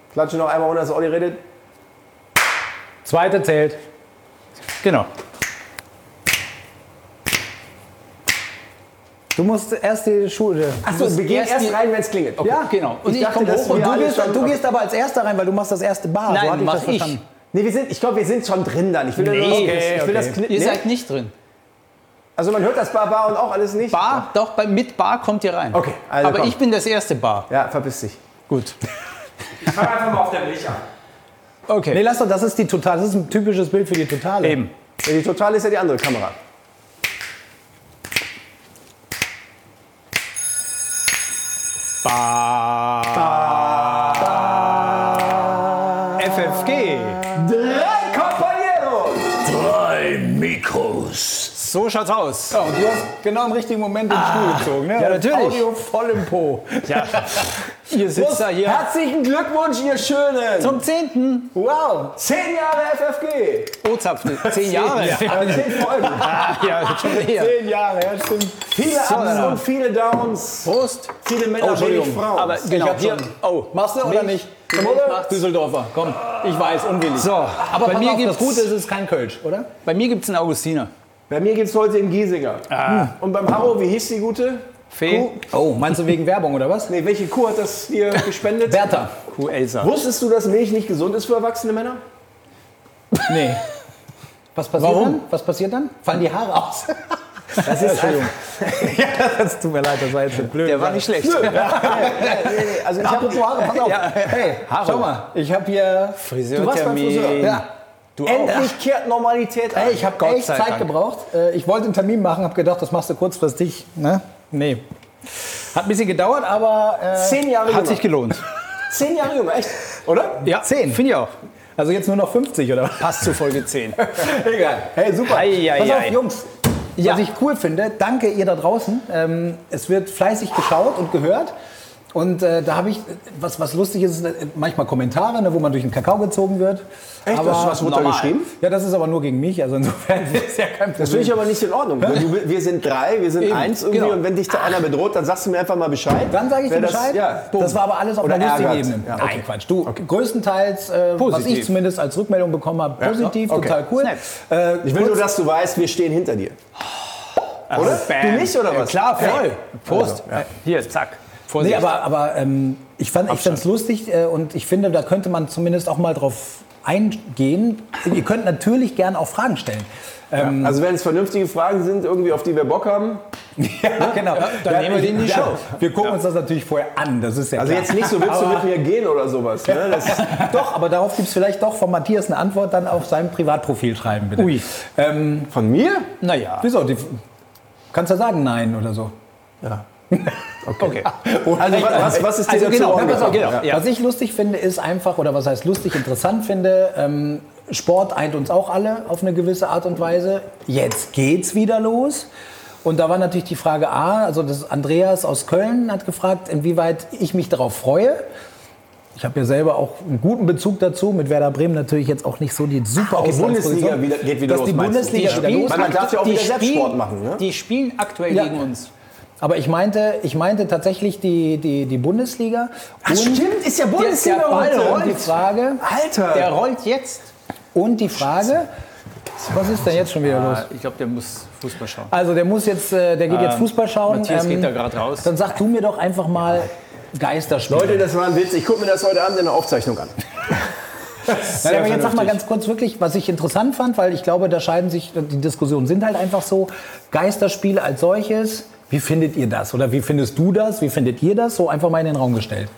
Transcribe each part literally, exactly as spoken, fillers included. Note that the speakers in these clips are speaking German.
Klatsche noch einmal runter, dass Olli redet. Zweite zählt. Genau. Du musst erst die Schuhe. Achso, wir gehen erst erst die- rein, wenn es klingelt. Okay. Ja, genau. Und ich, dachte, komme dass hoch und wir Du alle gehst, schon- du gehst aber als Erster rein, weil du machst das erste Bar. Nein, so hatte ich mach das ich. verstanden. Nee, wir sind, ich glaube, wir sind schon drin dann. Ich will, nur Nee, das, okay, ich will das okay. Kni- Ihr nee? seid nicht drin. Also man hört das Bar, Bar und auch alles nicht? Bar, doch, bei, mit Bar kommt ihr rein. Okay, also Aber komm. ich bin das erste Bar. Ja, verpiss dich. Gut. Ich fange einfach mal auf der Milch an. Okay. Nee, lass doch, das ist die Totale. Das ist ein typisches Bild für die Totale. Eben. Ja, die Totale ist ja die andere Kamera. F F G. Drei Compañeros! Drei Mikros. So schaut's aus. Ja, und du hast genau im richtigen Moment den Stuhl gezogen. Ne? Ja, natürlich. Audio voll im Po. Ja. Ihr sitzt da hier. Herzlichen Glückwunsch, ihr Schönen! Zum zehnten. Wow! Zehn Jahre F F G! O-Zapfen. Zehn Jahre. Ja, zehn Folgen. Ja, schon eher. Zehn Jahre, ja, stimmt. Viele Ups und viele Downs. Prost. Viele Männer, wenig Entschuldigung. Frauen. Aber genau, hab hier. schon- Oh. Machst du oder Milch. nicht? Die Milch macht's. Düsseldorfer, komm. Ich weiß, unwillig. So, Aber bei pass mir auf, das gibt's Gute ist, es ist kein Kölsch, oder? Bei mir gibt's einen Augustiner. Bei mir gibt es heute in Giesinger. Und beim Harro, wie hieß die gute? Fee. Oh, meinst du wegen Werbung oder was? Nee, welche Kuh hat das dir gespendet? Bertha. Kuh Elsa. Wusstest du, dass Milch nicht gesund ist für erwachsene Männer? Nee. Was passiert Warum? dann? Was passiert dann? Fallen die Haare aus? Das ist Entschuldigung. ja, das tut mir leid, das war jetzt so blöd. Der war nicht schlecht. nee, nee, nee. Also ich habe Apropos Haare, pass auf. Ja. Hey, schau mal, ich habe hier... Du warst beim Friseur. Friseurtermin. Ja. Du auch. endlich kehrt Normalität ein. Hey, ich habe Gott echt sei Zeit Dank. gebraucht. Äh, Ich wollte einen Termin machen, habe gedacht, das machst du kurzfristig. Ne? Nee. Hat ein bisschen gedauert, aber äh, Zehn Jahre Hat jünger. sich gelohnt. Zehn Jahre jünger, echt? Oder? Ja, Zehn. Finde ich auch. also jetzt nur noch fünfzig, oder? Passt zu Folge zehn. Egal. Hey, super. Ei, ei, Pass auf, ei. Jungs. Ja. Was ich cool finde, danke ihr da draußen. Ähm, es wird fleißig geschaut und gehört. Und äh, da habe ich, was, was lustig ist, äh, manchmal Kommentare, ne, wo man durch den Kakao gezogen wird. Echt? Aber Hast du was normal. runtergeschrieben? Ja, das ist aber nur gegen mich, also insofern ist ja kein Problem. Das finde ich aber nicht in Ordnung. Du, wir sind drei, wir sind Eben, eins irgendwie genau. und wenn dich da einer bedroht, dann sagst du mir einfach mal Bescheid. Dann sage ich dir Wer das- Bescheid. Ja, das war aber alles auf Oder einer lustigen ärgert. Ebene. Ja, Nein, okay. Quatsch. Du, größtenteils, äh, was Positiv. ich zumindest als Rückmeldung bekommen habe, positiv, okay. total cool. Snap. Äh, Ich will kurz- nur, dass du weißt, wir stehen hinter dir. Oder? Bam. Du nicht, oder Ja, was? klar, voll. Ja. Prost. Also, ja. Hier, zack. Nee, Vorsicht. aber, aber ähm, ich fand es lustig äh, und ich finde, da könnte man zumindest auch mal drauf eingehen. Ihr könnt natürlich gerne auch Fragen stellen. Ähm, Also wenn es vernünftige Fragen sind, irgendwie auf die wir Bock haben. ja, genau. dann nehmen wir die in die ja, Show. Wir gucken uns das natürlich vorher an, das ist ja Also klar. jetzt nicht so, willst du mit mir gehen oder sowas. Ne? Das, Doch, aber darauf gibt es vielleicht doch von Matthias eine Antwort, dann auf seinem Privatprofil schreiben, bitte. Ui. Ähm, von mir? Naja. wieso? Die, kannst du sagen Nein oder so? Ja. Okay. Also was, was ist dir Also dazu genau, auch na, pass auf, gekommen? genau. Ja. Was ich lustig finde, ist einfach, oder was heißt lustig, interessant finde, ähm, Sport eint uns auch alle auf eine gewisse Art und Weise. Jetzt geht's wieder los. Und da war natürlich die Frage A, also das Andreas aus Köln hat gefragt, inwieweit ich mich darauf freue. Ich habe ja selber auch einen guten Bezug dazu, mit Werder Bremen natürlich jetzt auch nicht so die super Die Ausgangsposition. Bundesliga wieder, geht wieder Dass los, die meinst du? Bundesliga Die wieder spielen- los. Man darf ja auch Die wieder selbst spielen- Sport machen. Ne? Die spielen aktuell Ja. gegen uns. Aber ich meinte, ich meinte tatsächlich die, die, die Bundesliga. Ach, stimmt, ist ja Bundesliga der Ball heute. Und die rollt. Frage, Alter! Der rollt jetzt. und die Frage, was ist denn jetzt schon wieder los? Ah, ich glaube, der muss Fußball schauen. Also der muss jetzt, äh, der geht jetzt Fußball schauen. Matthias ähm, geht da gerade raus. Dann sag du mir doch einfach mal Geisterspiele. Leute, das war ein Witz. Ich gucke mir das heute Abend in der Aufzeichnung an. Nein, aber jetzt sag mal ganz kurz wirklich, was ich interessant fand, weil ich glaube, da scheiden sich, die Diskussionen sind halt einfach so, Geisterspiele als solches, wie findet ihr das? Oder wie findest du das? Wie findet ihr das? So einfach mal in den Raum gestellt.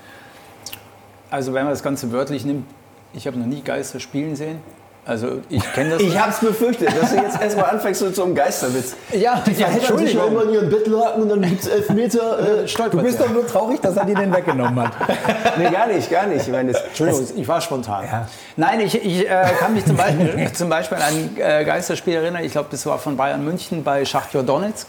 Also wenn man das Ganze wörtlich nimmt, ich habe noch nie Geister spielen sehen. Also ich kenne das Ich hab's befürchtet, dass du jetzt erstmal anfängst mit so einem Geisterwitz. Ja, ja Entschuldigung. in ihren Bettlaken und dann gibt's Elfmeter. Äh, Du bist doch nur traurig, dass er dir den weggenommen hat. nee, gar nicht, gar nicht. Ich meine, das, Entschuldigung, ich war spontan. Nein, ich, ich äh, kann mich zum Beispiel, zum Beispiel an ein äh, Geisterspiel erinnern. Ich glaube, das war von Bayern München bei Schachtjor Donetsk.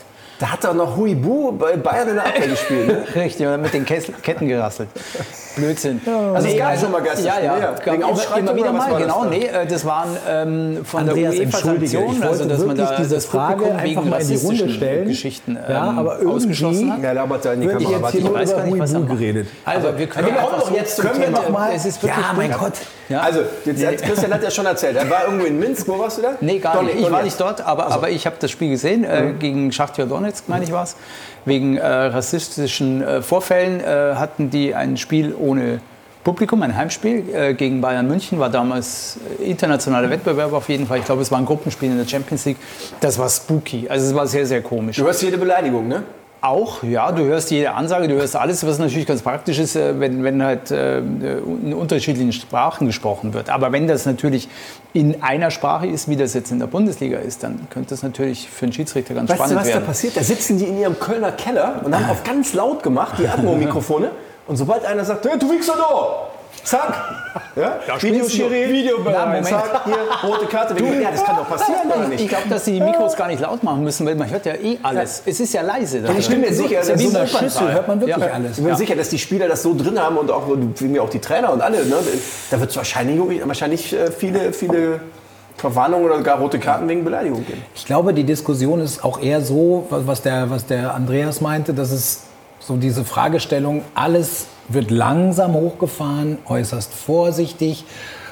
Da hat er noch Huibu bei Bayern in der Abwehr gespielt. Ne? Richtig, und mit den Kessel, Ketten gerasselt. Blödsinn. Also es Nee, gab also- schon mal Geisterspiele. Ja, ja. ja. Gab Wegen immer, Ausschreitung immer wieder oder was mal, war das genau. da? Nee, äh, das waren ähm, von Andreas, der entschuldige, ich UEFA-Sanktion, wollte also dass man wirklich da diese das Frage Publikum einfach wegen mal in die Runde rassistischen stellen. Geschichten ähm, Ja, aber irgendwie ausgeschlossen hat. Ja, labert da in die Würde ich Kamera. jetzt warte. hier nur weiß über gar nicht, was er Huibu macht. geredet. Also wir können wir kommen einfach doch jetzt zum Können wir Thema. doch mal... Es ist wirklich ja, mein gut. Gott. Ja. Also, jetzt, Christian hat ja schon erzählt, er war irgendwo in Minsk, wo warst du da? Nee, gar Doch nicht. Ich war Donetsk. nicht dort, aber, aber ich habe das Spiel gesehen, äh, gegen Schachtja Donetsk, meine ich war es. Wegen äh, rassistischen äh, Vorfällen äh, hatten die ein Spiel ohne Publikum, ein Heimspiel äh, gegen Bayern München, war damals äh, internationaler Wettbewerb auf jeden Fall. Ich glaube, es war ein Gruppenspiel in der Champions League. Das war spooky, also es war sehr, sehr komisch. Du hörst jede Beleidigung, ne? Auch, ja, du hörst jede Ansage, du hörst alles, was natürlich ganz praktisch ist, äh, wenn, wenn halt äh, in unterschiedlichen Sprachen gesprochen wird. Aber wenn das natürlich in einer Sprache ist, wie das jetzt in der Bundesliga ist, dann könnte das natürlich für einen Schiedsrichter ganz Weißt du, spannend was da werden. passiert? Da sitzen die in ihrem Kölner Keller und haben auf ganz laut gemacht, die Atmo-Mikrofone. Und sobald einer sagt, hey, du Wichser da! Zack! Ja? Videoschiri, Videobeweis, zack, hier, rote Karte. Du, ja, das kann doch passieren, oder Ich nicht? glaube, dass die Mikros gar nicht laut machen müssen, weil man hört ja eh alles. Es ist ja leise. Ich bin mir sicher, In dass so so einer Schüssel hört man wirklich Ja. alles. Ich bin sicher, dass die Spieler das so drin haben und auch, irgendwie auch die Trainer und alle. Ne? Da wird es wahrscheinlich, wahrscheinlich äh, viele, viele Verwarnungen oder gar rote Karten wegen Beleidigung geben. Ich glaube, die Diskussion ist auch eher so, was der, was der Andreas meinte, dass es so diese Fragestellung, alles wird langsam hochgefahren, äußerst vorsichtig.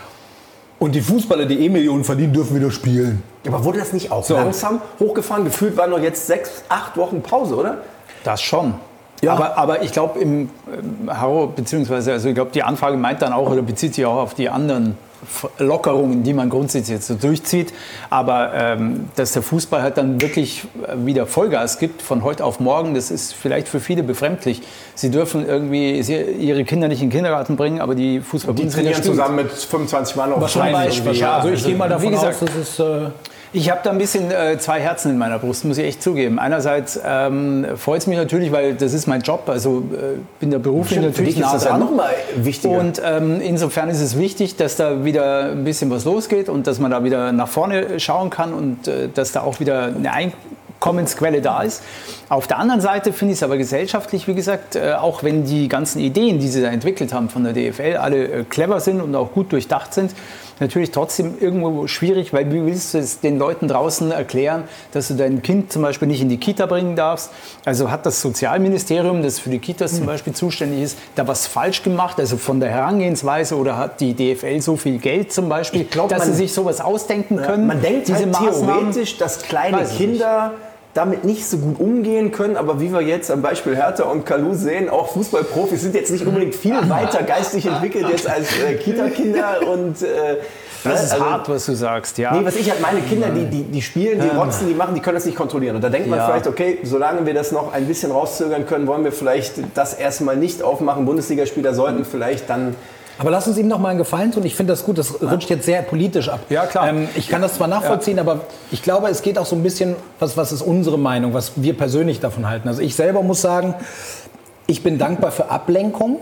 Und die Fußballer, die eh Millionen verdienen, dürfen wieder spielen. Aber wurde das nicht auch langsam hochgefahren? Gefühlt waren noch jetzt sechs, acht Wochen Pause, oder? Das schon. Aber, aber ich glaube, im ähm, Haro, beziehungsweise, also ich glaube, die Anfrage meint dann auch oder bezieht sich auch auf die anderen F- Lockerungen, die man grundsätzlich jetzt so durchzieht. Aber ähm, dass der Fußball halt dann wirklich äh, wieder Vollgas gibt von heute auf morgen, das ist vielleicht für viele befremdlich. Sie dürfen irgendwie sie, ihre Kinder nicht in den Kindergarten bringen, aber die Die Fußball-Bundesliga trainieren spielt. zusammen mit fünfundzwanzig Mann auf Wahrscheinlich. Wahrscheinlich. wahrscheinlich. ja, also ich also, gehe mal davon wie gesagt, aus, dass es... Äh, Ich habe da ein bisschen äh, zwei Herzen in meiner Brust, muss ich echt zugeben. Einerseits ähm, freut es mich natürlich, weil das ist mein Job, also äh, bin der beruflich Für natürlich dich ist nah das ja dran. noch mal wichtiger. Und ähm, insofern ist es wichtig, dass da wieder ein bisschen was losgeht und dass man da wieder nach vorne schauen kann und äh, dass da auch wieder eine Einkommensquelle da ist. Auf der anderen Seite finde ich es aber gesellschaftlich, wie gesagt, äh, auch wenn die ganzen Ideen, die sie da entwickelt haben von der D F L, alle äh, clever sind und auch gut durchdacht sind, natürlich trotzdem irgendwo schwierig, weil wie willst du es den Leuten draußen erklären, dass du dein Kind zum Beispiel nicht in die Kita bringen darfst? Also hat das Sozialministerium, das für die Kitas zum Beispiel zuständig ist, da was falsch gemacht, also von der Herangehensweise, oder hat die D F L so viel Geld zum Beispiel, glaub, dass man- sie sich sowas ausdenken können? Man denkt diese halt Maßnahmen. theoretisch, dass kleine Weiß ich Kinder damit nicht so gut umgehen können, aber wie wir jetzt am Beispiel Hertha und Kalou sehen, auch Fußballprofis sind jetzt nicht unbedingt viel weiter geistig entwickelt jetzt als äh, Kita-Kinder und äh, Das ist also- hart, was du sagst, ja. Nee, was ich halt meine Kinder, die, die, die spielen, die rotzen, die machen, die können das nicht kontrollieren. Und da denkt man Ja. vielleicht, okay, solange wir das noch ein bisschen rauszögern können, wollen wir vielleicht das erstmal nicht aufmachen. Bundesligaspieler sollten vielleicht dann... Aber lass uns ihm noch mal einen Gefallen tun. Ich finde das gut, das rutscht jetzt sehr politisch ab. Ja, klar. Ähm, ich kann das zwar nachvollziehen, aber ich glaube, es geht auch so ein bisschen, was, was ist unsere Meinung, was wir persönlich davon halten. Also ich selber muss sagen, ich bin dankbar für Ablenkung.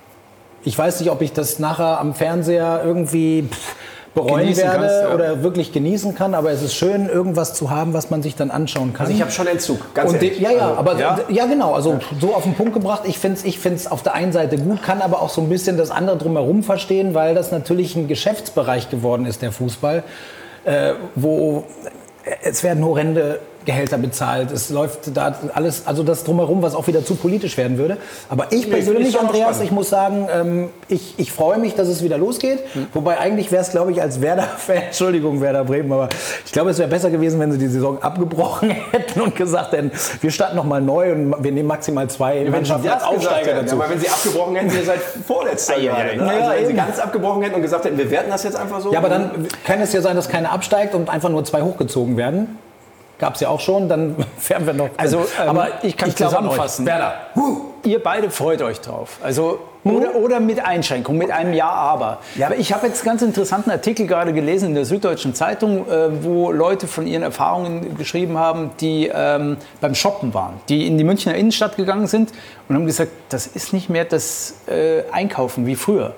Ich weiß nicht, ob ich das nachher am Fernseher irgendwie pff, bereuen Genießen werde kannst, ja. oder wirklich genießen kann, aber es ist schön, irgendwas zu haben, was man sich dann anschauen kann. Also ich habe schon Entzug, ganz Und ehrlich. die, ja, ja, Also, aber ja. ja, ja genau, also so auf den Punkt gebracht. Ich finde es ich find's auf der einen Seite gut, kann aber auch so ein bisschen das andere drumherum verstehen, weil das natürlich ein Geschäftsbereich geworden ist, der Fußball, äh, wo es werden horrende Gehälter bezahlt, es läuft da alles, also das drumherum, was auch wieder zu politisch werden würde. Aber ich Nee, persönlich, ist schon Andreas, spannend. ich muss sagen, ähm, ich, ich freue mich, dass es wieder losgeht. Wobei eigentlich wäre es, glaube ich, als Werder-Fan, Entschuldigung, Werder Bremen, aber ich glaube, es wäre besser gewesen, wenn sie die Saison abgebrochen hätten und gesagt hätten, wir starten nochmal neu und wir nehmen maximal zwei wenn sie Mannschaften das als gesagt Aufsteiger hätten, dazu. aber wenn sie abgebrochen hätten, ihr seid vorletzter Ei, ei, gerade. ei. Ne? Ja, Also wenn sie eben. ganz abgebrochen hätten und gesagt hätten, wir werten das jetzt einfach so. Ja, aber dann kann es ja sein, dass keiner absteigt und einfach nur zwei hochgezogen werden. Gab es ja auch schon, dann wären wir noch. Also, ähm, aber ich kann glaube an euch. zusammenfassen. Werder. Ihr beide freut euch drauf. Also, oder, oder mit Einschränkung, mit einem Ja, aber. Ja. Aber ich habe jetzt einen ganz interessanten Artikel gerade gelesen in der Süddeutschen Zeitung, äh, wo Leute von ihren Erfahrungen geschrieben haben, die ähm, beim Shoppen waren, die in die Münchner Innenstadt gegangen sind und haben gesagt, das ist nicht mehr das äh, Einkaufen wie früher.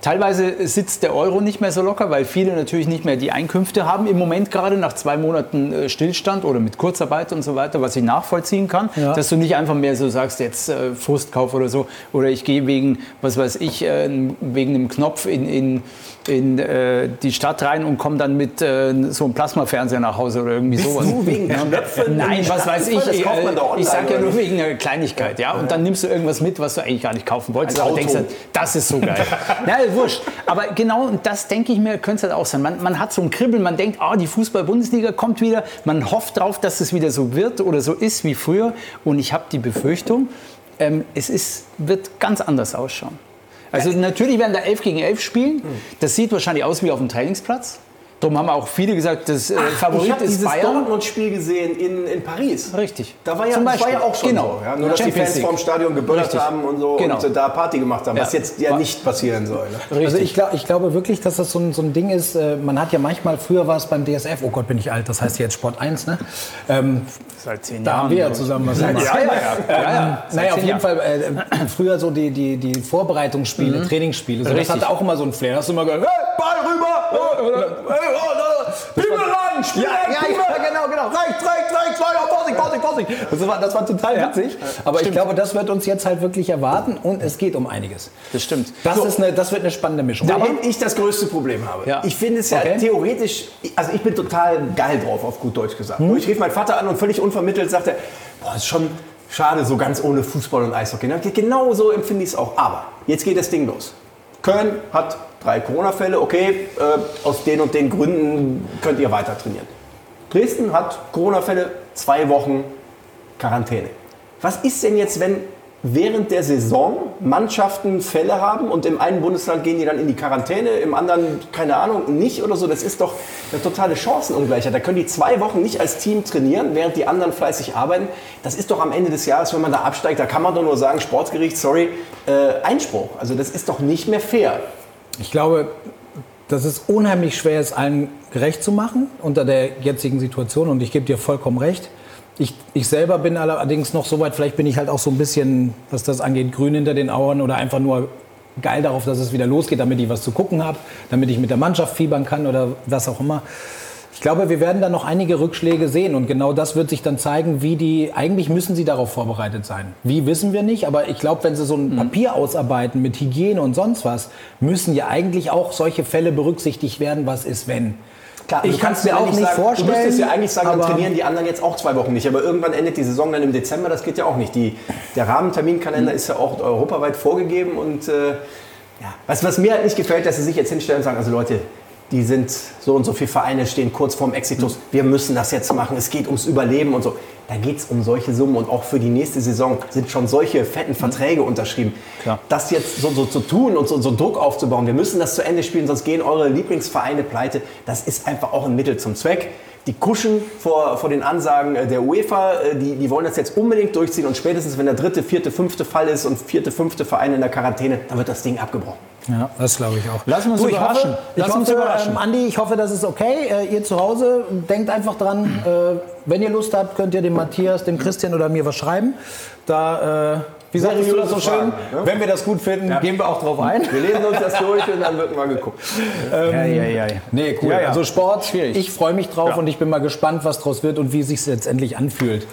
Teilweise sitzt der Euro nicht mehr so locker, weil viele natürlich nicht mehr die Einkünfte haben. Im Moment gerade nach zwei Monaten äh, Stillstand oder mit Kurzarbeit und so weiter, was ich nachvollziehen kann. Ja. Dass du nicht einfach mehr so sagst, jetzt äh, Frustkauf oder so. Oder ich gehe wegen, was weiß ich, äh, wegen einem Knopf in, in, in äh, die Stadt rein und komme dann mit äh, so einem Plasmafernseher nach Hause oder irgendwie Bist sowas. du wegen Knöpfen? Nein, was weiß ich. Das kauft man doch Ich sage ja nur online, wegen einer Kleinigkeit. Ja? Und dann nimmst du irgendwas mit, was du eigentlich gar nicht kaufen wolltest. Ein Aber Auto. denkst dann, das ist so geil. Na, wurscht. Aber genau das, denke ich mir, könnte es halt auch sein. Man, man hat so ein Kribbeln, man denkt, oh, die Fußball-Bundesliga kommt wieder. Man hofft drauf, dass es wieder so wird oder so ist wie früher. Und ich habe die Befürchtung, ähm, es ist, wird ganz anders ausschauen. Also natürlich werden da elf gegen elf spielen. Das sieht wahrscheinlich aus wie auf dem Trainingsplatz. Darum haben auch viele gesagt, das äh, Favorit ich habe ist dieses Bayern. Dortmund-Spiel gesehen in, in Paris. Richtig. Da war ja, Zum das war Beispiel. ja auch schon Genau. so. Ja? Nur, dass die Champions Fans League. vorm Stadion geböllert Richtig. haben und so Genau. und äh, da Party gemacht haben, Ja. was jetzt ja nicht passieren soll. Ne? Also ich, glaub, ich glaube wirklich, dass das so ein, so ein Ding ist, äh, man hat ja manchmal, früher war es beim D S F, oh Gott, bin ich alt, das heißt jetzt Sport eins, ne? Ähm, Seit zehn da Jahren. haben wir ja zusammen was gemacht. Ja, ja, ja. ja, ja. Ähm, naja, auf zehn jeden Jahren. Fall, äh, früher so die, die, die Vorbereitungsspiele, Mhm. Trainingsspiele, so, das Richtig. hatte auch immer so einen Flair. Da hast du immer gehört, hey, Ball rüber! Hey, oh, oh, Bibel ran! Spiel Ja, rein, ja, Bibel! ja, genau, genau. Rechts, rechts, rechts, weiter, Vorsicht, Vorsicht, Vorsicht. Das war, das war total Ja. witzig. Aber Stimmt. ich glaube, das wird uns jetzt halt wirklich erwarten und es geht um einiges. Das stimmt. Das, So. ist eine, das wird eine spannende Mischung. Wohin ich das größte Problem habe. Ja. Ich finde es ja Okay. theoretisch, also ich bin total geil drauf, auf gut Deutsch gesagt. Ich rief meinen Vater an und völlig unvermittelt sagte, boah, ist schon schade, so ganz ohne Fußball und Eishockey. Und dann, genau so empfinde ich es auch. Aber jetzt geht das Ding los. Köln hat drei Corona-Fälle, okay, äh, aus den und den Gründen könnt ihr weiter trainieren. Dresden hat Corona-Fälle, zwei Wochen Quarantäne. Was ist denn jetzt, wenn während der Saison Mannschaften Fälle haben und im einen Bundesland gehen die dann in die Quarantäne, im anderen, keine Ahnung, nicht oder so? Das ist doch eine totale Chancenungleichheit. Da können die zwei Wochen nicht als Team trainieren, während die anderen fleißig arbeiten. Das ist doch am Ende des Jahres, wenn man da absteigt, da kann man doch nur sagen, Sportgericht, sorry, äh, Einspruch. Also das ist doch nicht mehr fair. Ich glaube, dass es unheimlich schwer ist, allen gerecht zu machen unter der jetzigen Situation. Und ich gebe dir vollkommen recht. Ich, ich selber bin allerdings noch so weit, vielleicht bin ich halt auch so ein bisschen, was das angeht, grün hinter den Augen oder einfach nur geil darauf, dass es wieder losgeht, damit ich was zu gucken habe, damit ich mit der Mannschaft fiebern kann oder was auch immer. Ich glaube, wir werden da noch einige Rückschläge sehen und genau das wird sich dann zeigen, wie die, eigentlich müssen sie darauf vorbereitet sein. Wie, wissen wir nicht, aber ich glaube, wenn sie so ein Papier ausarbeiten mit Hygiene und sonst was, müssen ja eigentlich auch solche Fälle berücksichtigt werden, was ist, wenn. Klar, Ich du kann's kannst mir ja auch nicht nicht sagen, vorstellen, Du müsstest ja eigentlich sagen, dann aber- trainieren die anderen jetzt auch zwei Wochen nicht. Aber irgendwann endet die Saison dann im Dezember, das geht ja auch nicht. Die, der Rahmenterminkalender ist ja auch europaweit vorgegeben. Und äh, ja. was, was mir halt nicht gefällt, dass sie sich jetzt hinstellen und sagen, also Leute, die sind so und so viele Vereine, stehen kurz vorm Exitus. Wir müssen das jetzt machen, es geht ums Überleben und so. Da geht es um solche Summen und auch für die nächste Saison sind schon solche fetten Verträge unterschrieben. Klar. Das jetzt so, so zu tun und so, so Druck aufzubauen, wir müssen das zu Ende spielen, sonst gehen eure Lieblingsvereine pleite, das ist einfach auch ein Mittel zum Zweck. Die kuschen vor, vor den Ansagen der UEFA, die, die wollen das jetzt unbedingt durchziehen und spätestens, wenn der dritte, vierte, fünfte Fall ist und vierte, fünfte Verein in der Quarantäne, dann wird das Ding abgebrochen. Ja, das glaube ich auch. Lassen wir uns Du, ich überraschen. hoffe, Lass ich uns hoffe, überraschen. Ähm, Andi, ich hoffe, das ist okay. Äh, ihr zu Hause, denkt einfach dran, äh, wenn ihr Lust habt, könnt ihr dem Matthias, dem Christian oder mir was schreiben. Da, äh, wie sagst du das so schön? Fragen, ne? Wenn wir das gut finden, gehen wir auch drauf ein. Wir lesen uns das durch und dann wird mal geguckt. Ja, ja, ja. Nee, cool. Ja, ja. Also Sport, Schwierig. ich freue mich drauf Ja. und ich bin mal gespannt, was draus wird und wie es sich letztendlich anfühlt.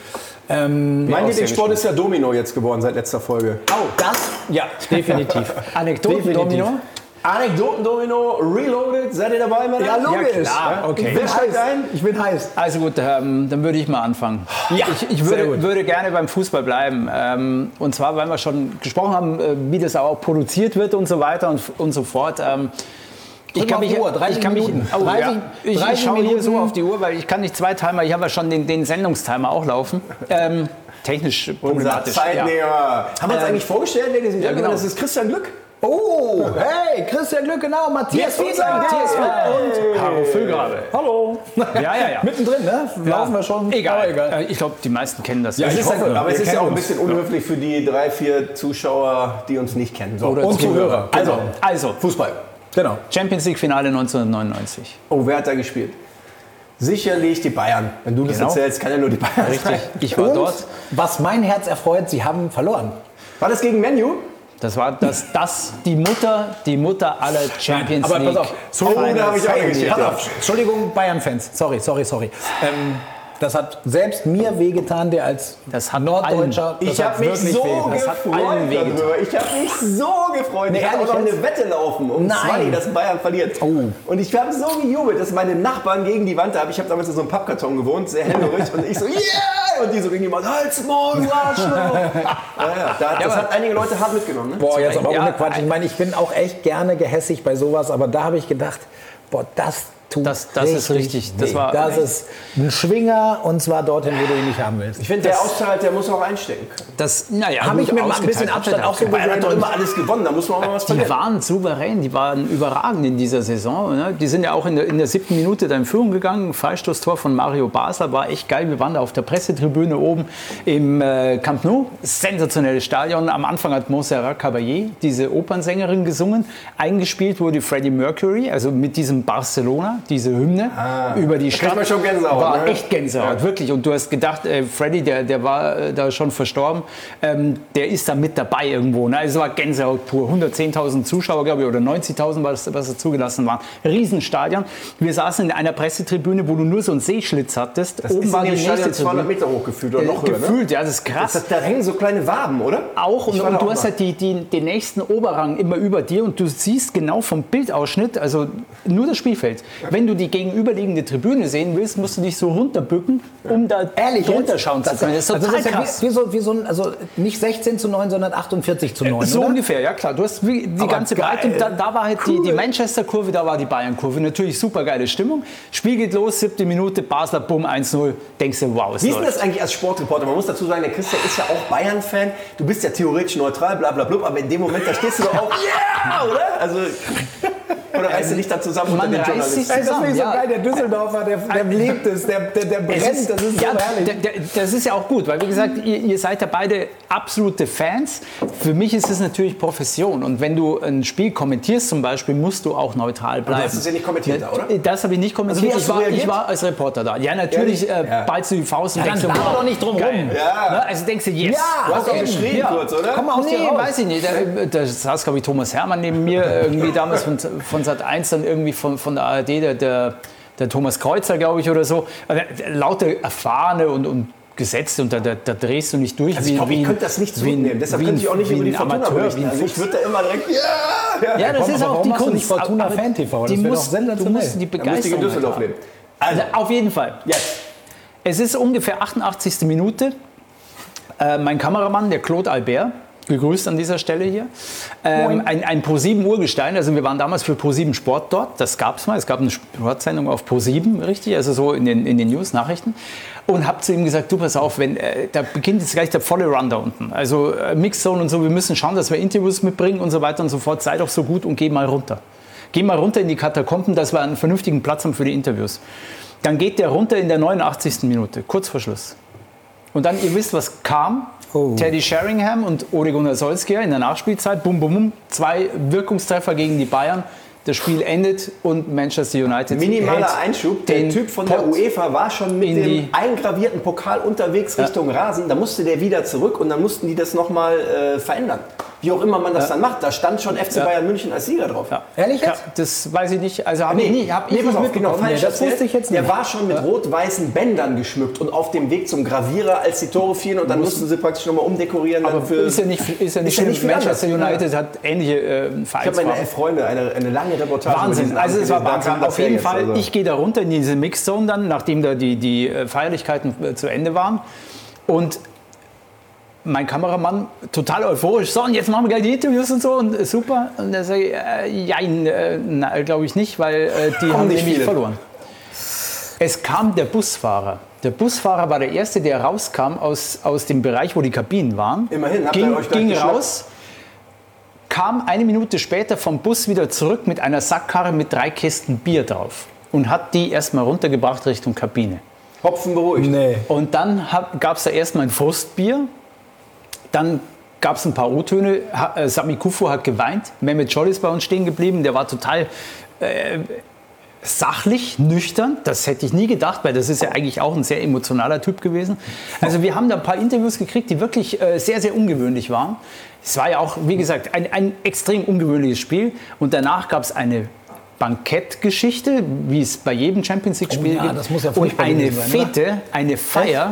Ähm, Mein auch Lieblingssport sehr ist ja Domino jetzt geworden seit letzter Folge. oh, das? Ja, definitiv. Anekdoten, Definitiv. Domino? Anekdoten-Domino, Reloaded, seid ihr dabei, Männer? Ja, logisch. Ja, klar. Ja, Okay. Ich bin Wer steigt heiß. ein? Ich bin heiß. Also gut, ähm, dann würde ich mal anfangen. Ja, ich ich sehr würde, gut. würde gerne beim Fußball bleiben. Ähm, und zwar, weil wir schon gesprochen haben, äh, wie das auch produziert wird und so weiter und, und so fort. Ähm, ich Drück kann mal auf mich, die Uhr, dreißig ich kann mich, Minuten. oh, dreißig, ja. ich, ich dreißig schaue hier Minuten. so auf die Uhr, weil ich kann nicht zwei Timer, ich habe ja schon den, den Sendungstimer auch laufen. Ähm, technisch Unser problematisch. Zeitnehmer. Ja. Haben wir uns Ähm, eigentlich vorgestellt, Ladies and Gentlemen? genau. Das ist Christian Glück. Oh, hey, Christian Glück, genau, Matthias Jetzt Fiedler, Matthias hey. und Haro Füllgrabe. Hallo. Ja, ja, ja. Mittendrin, ne? Laufen wir schon. Egal. Aber egal. Äh, Ich glaube, die meisten kennen das. Ja, Es ich ist hoffe, ja, aber wir es ist ja kennen auch ein uns. bisschen unhöflich für die drei, vier Zuschauer, die uns nicht kennen. So. Oder Und Zuhörer. Also, Also, Fußball. Genau. Champions League Finale neunzehnhundertneunundneunzig. Oh, wer hat da gespielt? Sicherlich die Bayern. Wenn du das Genau. erzählst, kann ja nur die Bayern Richtig. sein. Ich war Und dort. was mein Herz erfreut, sie haben verloren. War das gegen Menu? Das war das, das die Mutter, die Mutter aller Champions aber League. pass auf, so, Oh, da habe ich auch eine Geschichte. pass auf, Entschuldigung, Bayern-Fans, sorry, sorry, sorry. Ähm, das hat selbst mir wehgetan, der als Das hat Norddeutscher. Ich das hat habe mich wirklich so wehgetan. Das hat gefreut allen wehgetan. darüber. Ich habe mich so gefreut. Nee, ich habe auch ehrlich noch jetzt? eine Wette laufen um Nein. zwei, dass Bayern verliert. Oh. Und ich habe so gejubelt, dass meine Nachbarn gegen die Wand haben. Ich habe damals in so einem Pappkarton gewohnt, sehr hellhörig. Und ich so, yeah! Und die so gegen die Wand, halt's Maul, du Arschloch! ja, ja, da, das hat einige Leute hart mitgenommen. Ne? Boah, jetzt aber Ja, ohne Quatsch. Ich meine, ich bin auch echt gerne gehässig bei sowas, aber da habe ich gedacht, boah, das tut Das- das ist richtig. Das weh. war- das ist ein Schwinger und zwar dorthin, wo du ihn nicht haben willst. Ich finde, der austrahlt, der muss auch einstecken können. Das, naja, Hab gut, ich mit ein ausgeteilt bisschen hat Abstand er auch so da. Bayern hat gesehen doch und- immer alles gewonnen, da muss man auch mal was Die verlieren. waren souverän, die waren überragend in dieser Saison. Ne? Die sind ja auch in der, in der siebten Minute da in Führung gegangen. Freistoßtor von Mario Basler war echt geil. Wir waren da auf der Pressetribüne oben im äh, Camp Nou. Sensationelles Stadion. Am Anfang hat Montserrat Caballé, diese Opernsängerin, gesungen. Eingespielt wurde Freddie Mercury, also mit diesem Barcelona, diese Hymne über die Stadt. kriegt man schon Gänsehaut, War ne? echt Gänsehaut, wirklich. Und du hast gedacht, äh, Freddie, der, der war äh, da schon verstorben, ähm, der ist da mit dabei irgendwo. Ne? Also es war Gänsehaut pur. hundertzehntausend Zuschauer, glaube ich, oder neunzigtausend, was, was da zugelassen waren. Riesenstadion. Wir saßen in einer Pressetribüne, wo du nur so einen Seeschlitz hattest. Das ist in dem Stadion zweihundert Meter hoch gefühlt oder noch höher, ne? Gefühlt, ja, das ist krass. Das, da hängen so kleine Waben, oder? Auch und, Ich war und da du auch hast mal. halt die, die, den nächsten Oberrang immer über dir und du siehst genau vom Bildausschnitt, also nur das Spielfeld. Wenn du die gegenüberliegende Tribüne sehen willst, musst du dich so runterbücken, um da Ehrlich runterschauen zu können. Das ist also total das ist ja krass. wie, wie so, wie so ein, also nicht sechzehn zu neun, sondern achtundvierzig zu neun, So oder? ungefähr, ja klar. Du hast wie- die Aber ganze geil. Breite. Und da, da war halt die, die Manchester-Kurve, da war die Bayern-Kurve. Natürlich super geile Stimmung. Spiel geht los, siebte Minute, Basler, bumm, eins null. Denkst du, wow, ist Wie ist denn läuft. das eigentlich als Sportreporter? Man muss dazu sagen, der Christian ist ja auch Bayern-Fan. Du bist ja theoretisch neutral, bla bla bla, aber in dem Moment, da stehst du doch auch, yeah, oder? Also, oder reißt du dich da zusammen unter Man den reißt sich Journalisten? Ey, das finde ich so Ja. geil, der Düsseldorfer, der, der lebt es, der, der, der brennt, Es ist- das ist so ja, herrlich. d- d- das ist ja auch gut, weil wie gesagt, ihr, ihr seid ja beide absolute Fans. Für mich ist es natürlich Profession und wenn du ein Spiel kommentierst zum Beispiel, musst du auch neutral bleiben. hast es ja nicht kommentiert da, oder? Das habe ich nicht kommentiert. Also wie hast ich, du war, reagiert? ich war als Reporter da. Ja, natürlich äh, Ja. ballst du die Faust und dann denkst, laber wow, doch nicht drum geil. rum. Ja. Ne? Also denkst du, yes. Ja, Du hast okay. auch geschrien Ja. kurz, oder? Komm mal aus dir Nee, raus. weiß ich nicht. Da, da saß, glaube ich, Thomas Hermann neben mir, irgendwie damals von, von Sat eins, dann irgendwie von, von der A R D, der, der, der Thomas Kreuzer, glaube ich, oder so. Also, lauter Erfahrene und, und Gesetze und da, da, da drehst du nicht durch. Also ich glaube, ich ein- könnte das nicht wie ein- zurücknehmen. Deshalb wie könnte ich auch nicht wie über die ein Fortuna Amateur, berichten. wie ein Also ich Fuchs. würde da immer direkt, ja, Ja, das Komm, ist aber auch warum die machst du Kunst. nicht Fortuna Aber Fan T V? Das die wäre musst- doch sensationell. Du musst die Da müsste ich in Begeisterung Düsseldorf haben. leben. Also auf jeden Fall. Jetzt. Es ist ungefähr achtundachtzigste Minute. Äh, mein Kameramann, der Claude Albert, gegrüßt an dieser Stelle hier, ähm, ein, ein Pro sieben Urgestein. Also wir waren damals für Pro sieben Sport dort. Das gab es mal. Es gab eine Sportsendung auf Pro sieben, richtig, also so in den, in den News-Nachrichten. Und habe zu ihm gesagt, du pass auf, wenn, äh, da beginnt jetzt gleich der volle Run da unten. Also äh, Mixzone und so, wir müssen schauen, dass wir Interviews mitbringen und so weiter und so fort. Sei doch so gut und geh mal runter. Geh mal runter in die Katakomben, dass wir einen vernünftigen Platz haben für die Interviews. Dann geht der runter in der neunundachtzigsten Minute, kurz vor Schluss. Und dann, ihr wisst, was kam. Oh. Teddy Sheringham und Ole Gunnar Solskjaer in der Nachspielzeit. Bum, bum, bum. Zwei Wirkungstreffer gegen die Bayern. Das Spiel endet und Manchester United Minimaler hält Einschub. Der den Typ von der Pott UEFA war schon mit in dem die- eingravierten Pokal unterwegs Richtung Rasen. Da musste der wieder zurück und dann mussten die das nochmal äh, verändern. Wie auch immer man das dann macht. Da stand schon F C Ja. Bayern München als Sieger drauf. Ja. Ehrlich jetzt? Ja, das weiß ich nicht. Also habe ich nicht, hab ich Nee, nicht pass auf, genau, mitbekommen. falsch Nee, das wusste erzählt. ich jetzt Der nicht. war schon mit rot-weißen Bändern geschmückt und auf dem Weg zum Gravierer, als die Tore fielen und dann mussten sie praktisch nochmal umdekorieren. Aber dann für, ist ja nicht, ist ja nicht, Ist ja nicht schlimm. viel Manchester anders. United hat ähnliche äh, ich habe meine Vereinsfarben. Freunde eine, eine lange Reportage über Wahnsinn, diesen also Abend es war gelesen. Da Wahnsinn. kam das Auf her jeden jetzt, Fall, also. ich gehe da runter in diese Mixzone dann, nachdem da die, die äh, Feierlichkeiten äh, zu Ende waren. Und mein Kameramann total euphorisch, so und jetzt machen wir gleich die Interviews und so und äh, super. Und er sagt, äh, ja, äh, glaube ich nicht, weil äh, die Kommen haben nicht nämlich viele. verloren. Es kam der Busfahrer. Der Busfahrer war der Erste, der rauskam aus, aus dem Bereich, wo die Kabinen waren. Immerhin, habt ihr ging, euch gleich ging geschnappt? raus, kam eine Minute später vom Bus wieder zurück mit einer Sackkarre mit drei Kisten Bier drauf und hat die erstmal runtergebracht Richtung Kabine. Hopfen beruhigt. Nee. Und dann gab es da erstmal ein Frustbier, dann gab es ein paar O-Töne, Ha- äh, Sami Kufu hat geweint, Mehmet Scholl ist bei uns stehen geblieben, der war total äh, sachlich, nüchtern. Das hätte ich nie gedacht, weil das ist ja eigentlich auch ein sehr emotionaler Typ gewesen. Also wir haben da ein paar Interviews gekriegt, die wirklich äh, sehr, sehr ungewöhnlich waren. Es war ja auch, wie gesagt, ein, ein extrem ungewöhnliches Spiel. Und danach gab es eine Bankettgeschichte, wie es bei jedem Champions League-Spiel Oh ja, gibt. das muss ja und furchtbar eine gewesen sein, oder? Fete, eine Feier.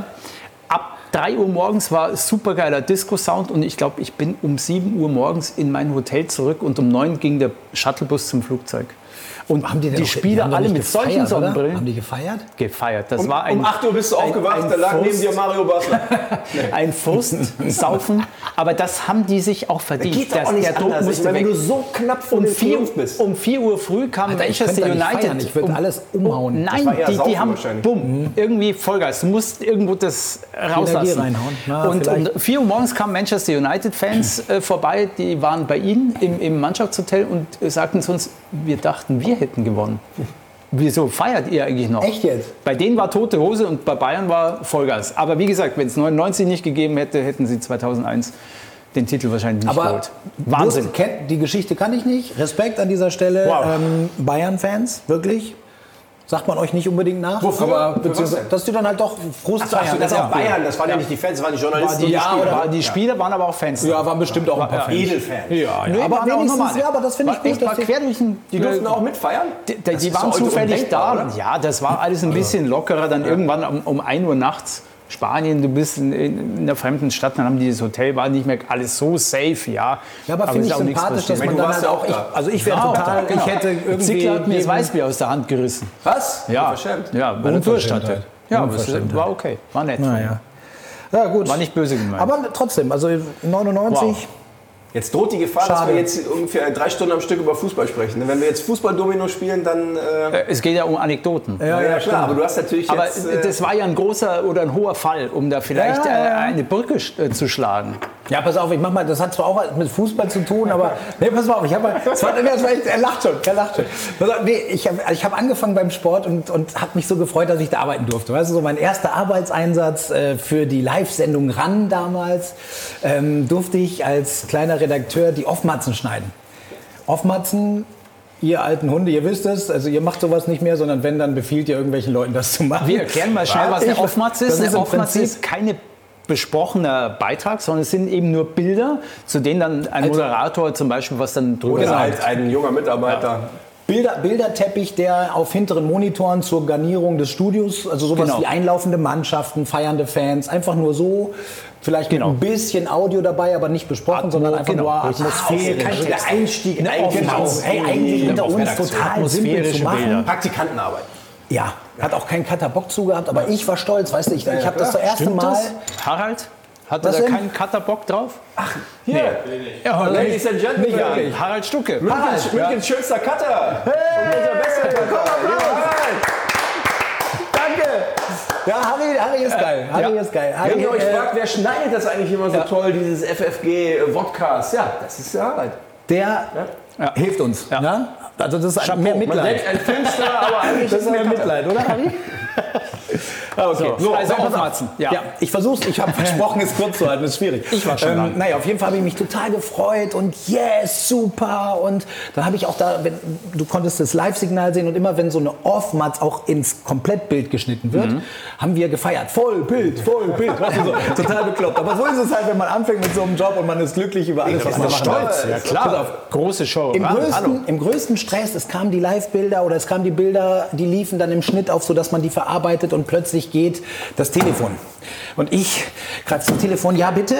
Ab drei Uhr morgens war supergeiler Disco-Sound und ich glaube, ich bin um sieben Uhr morgens in mein Hotel zurück und um neun ging der Shuttlebus zum Flugzeug. Und Haben die, denn die auch- Spieler haben doch alle nicht mit gefeiert, solchen oder? Sonnenbrillen Haben die gefeiert? gefeiert. Das Um, war ein, um acht Uhr bist du ein- aufgewacht, ein da lag neben Frust. dir Mario Basler. ein Frustsaufen. Aber das haben die sich auch verdient. Geht doch Das- auch nicht der Druck anders. Ich musste meine, wenn weg. du so knapp vor Um dem vier, Triumph bist. um vier Uhr früh kam Alter, ich Manchester könnte da nicht United. feiern. Ich würde um- alles umhauen. Nein, war eher die, Saufen die haben wahrscheinlich. bumm, irgendwie Vollgas. Du musst irgendwo das rauslassen. reinhauen. Na, und vielleicht. um vier Uhr morgens kamen Manchester United-Fans äh, vorbei, die waren bei ihnen im, im Mannschaftshotel und äh, sagten zu uns, wir dachten, wir hätten gewonnen. Wieso feiert ihr eigentlich noch? Echt jetzt? Bei denen war tote Hose und bei Bayern war Vollgas. Aber wie gesagt, wenn es neunundneunzig nicht gegeben hätte, hätten sie zweitausendeins den Titel wahrscheinlich nicht Aber geholt. Wahnsinn. wusste- kennt- Die Geschichte kann ich nicht. Respekt an dieser Stelle. Wow. Ähm, Bayern-Fans, wirklich. Sagt man euch nicht unbedingt nach. Wofür? Aber Für was beziehungsweise, denn? dass die dann halt doch Frust Ach so, feiern. das ist war auch cool. Bayern, das waren ja nicht die Fans, das waren die Journalisten. Die, und ja, Spieler. oder die Spieler waren aber auch Fans. Ja, waren bestimmt auch ein paar Ja, Fans. Edelfans. Ja, ja. Nee, aber waren auch wenigstens, normale. ja, aber das finde ich War gut, echt mal dass die- quer durch den, Die durften auch mitfeiern? Die, die, Das die ist waren doch heute zufällig da. undenkbar, oder? Ja, das war alles ein bisschen lockerer. Dann irgendwann um, um ein Uhr nachts Spanien, du bist in, in einer fremden Stadt, dann haben die das Hotel, war nicht mehr alles so safe, ja. Ja, aber finde ist ich auch nichts sympathisch, dass passiert. man Du dann warst halt ja auch, auch ich, da. also ich wäre Ja, total, genau. ich hätte irgendwie... Ziegler hat mir das jedem- Weißbier aus der Hand gerissen. Was? Ja, Unverschämt. ja, weil er Durst hatte. Unverschämtheit. Ja, aber es Unverschämtheit. war okay, war nett. Naja. Ja, gut. War nicht böse gemeint. Aber trotzdem, also neunundneunzig... Wow. Jetzt droht die Gefahr, dass Schade. wir jetzt ungefähr drei Stunden am Stück über Fußball sprechen. Wenn wir jetzt Fußball-Domino spielen, dann... Äh, Äh, es geht ja um Anekdoten. Ja, ja, klar, aber du hast natürlich Aber jetzt... Äh, das war ja ein großer oder ein hoher Fall, um da vielleicht Ja, ja, ja. Äh, eine Brücke äh, zu schlagen. Ja, pass auf, ich mach mal, das hat zwar auch mit Fußball zu tun, aber nee, pass mal auf, ich habe das war, das war echt, er lacht schon, er lacht schon. Pass auf, nee, ich habe ich hab angefangen beim Sport und, und habe mich so gefreut, dass ich da arbeiten durfte. Weißt du, so mein erster Arbeitseinsatz äh, für die Live-Sendung RAN damals ähm, durfte ich als kleiner Redakteur die Off-Matzen schneiden. Off-Matzen, ihr alten Hunde, ihr wisst es, also ihr macht sowas nicht mehr, sondern wenn, dann befiehlt ihr irgendwelchen Leuten das zu machen. Wir erklären mal schnell, was eine Ich- Off-Matze das ist. ist Eine im Off-Matze Prinzip- ist keine besprochener Beitrag, sondern es sind eben nur Bilder, zu denen dann ein Moderator zum Beispiel was dann drüber oder sagt. halt ein junger Mitarbeiter. Bilder, Bilderteppich, der auf hinteren Monitoren zur Garnierung des Studios, also sowas Genau. wie einlaufende Mannschaften, feiernde Fans, einfach nur so, vielleicht Genau. mit ein bisschen Audio dabei, aber nicht besprochen, Atmo, sondern einfach genau. nur Ah, atmosphärisch. kein der Text. Einstieg in Eine genau. Offensive. Hey, eigentlich Eine unter uns Redaktion. total simpel zu Atmosphärische machen. Bilder. Praktikantenarbeit. Ja, hat auch kein Cutter Bock zugehabt, aber ich war stolz, weißt du, ich, ich habe das das erste Stimmt Mal... das? Harald? Hatte Was da denn? keinen Cutter Bock drauf? Hier, Ja, Ladies and Gentlemen. Nicht wirklich. Harald Stucke. Münchens, Münchens schönster Cutter. Hey. Und unser bester Cutter. Harald. Danke! Ja, Harry, Harry ist geil. Harry Ja. ist geil. Harry, Wenn ihr euch äh, fragt, wer schneidet das eigentlich immer so toll, dieses F F G-Vodcast? Ja, das ist der Harald. der Ja. hilft uns. Ja. Ja. Also das ist Chapeau. mehr Man Mitleid. Selbst ein Filmstar, aber eigentlich Das ist er mehr ein Cutter. Mitleid, oder Harry? Ah, okay. So, also pass auf. Off-Matzen. Ja. Ja. ich versuch's. Ich habe versprochen, es kurz zu halten. Das ist schwierig. Ich war schon ähm, dran. Naja, auf jeden Fall habe ich mich total gefreut und yes, super. Und dann habe ich auch da, wenn, du konntest das Live-Signal sehen und immer wenn so eine Off-Matz auch ins Komplettbild geschnitten wird, Mhm. haben wir gefeiert. Voll Bild, voll Bild. Weißt du, so, total bekloppt. Aber so ist es halt, wenn man anfängt mit so einem Job und man ist glücklich über alles, was man machen darf. Ja klar. Pass auf. Große Show. Im Ran, hallo. größten, Im größten Stress, es kamen die Live-Bilder oder es kamen die Bilder, die liefen dann im Schnitt auf, sodass man die verarbeitet und plötzlich geht das Telefon. Und ich greife zum Telefon, ja bitte?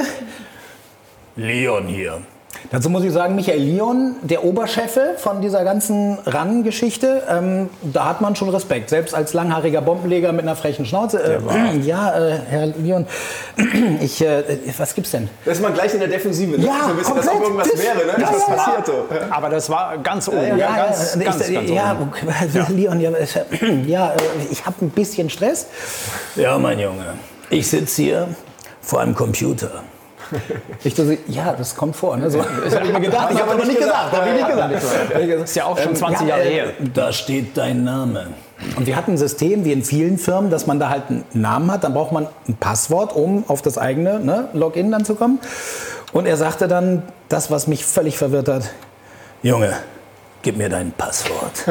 Leon hier. Dazu muss ich sagen, Michael Lion, der Oberchefe von dieser ganzen RAN-Geschichte, ähm, da hat man schon Respekt. Selbst als langhaariger Bombenleger mit einer frechen Schnauze. Äh, ja, äh, Herr Lion, ich, äh, was gibt's denn? Das ist mal gleich in der Defensive. Ne? Ja, so ein bisschen, dass komplett. auch irgendwas Das- wäre. Ne? ja, Das ja. passiert so. Aber das war ganz oben. Ja, Ja, ganz, ja, ganz, ich, ganz ja, oben. okay, Leon, ja, äh, ja, äh, ich habe ein bisschen Stress. Ja, mein Junge. Ich sitze hier vor einem Computer. Ich dachte, ja, das kommt vor. Ne? So, das habe ich mir gedacht. Ich habe aber nicht gesagt. Hab ich nicht gesagt. Das ist ja auch schon zwanzig ja, Jahre äh, her. Da steht dein Name. Und wir hatten ein System, wie in vielen Firmen, dass man da halt einen Namen hat. Dann braucht man ein Passwort, um auf das eigene ne, Login dann zu kommen. Und er sagte dann das, was mich völlig verwirrt hat. Junge, Gib mir dein Passwort.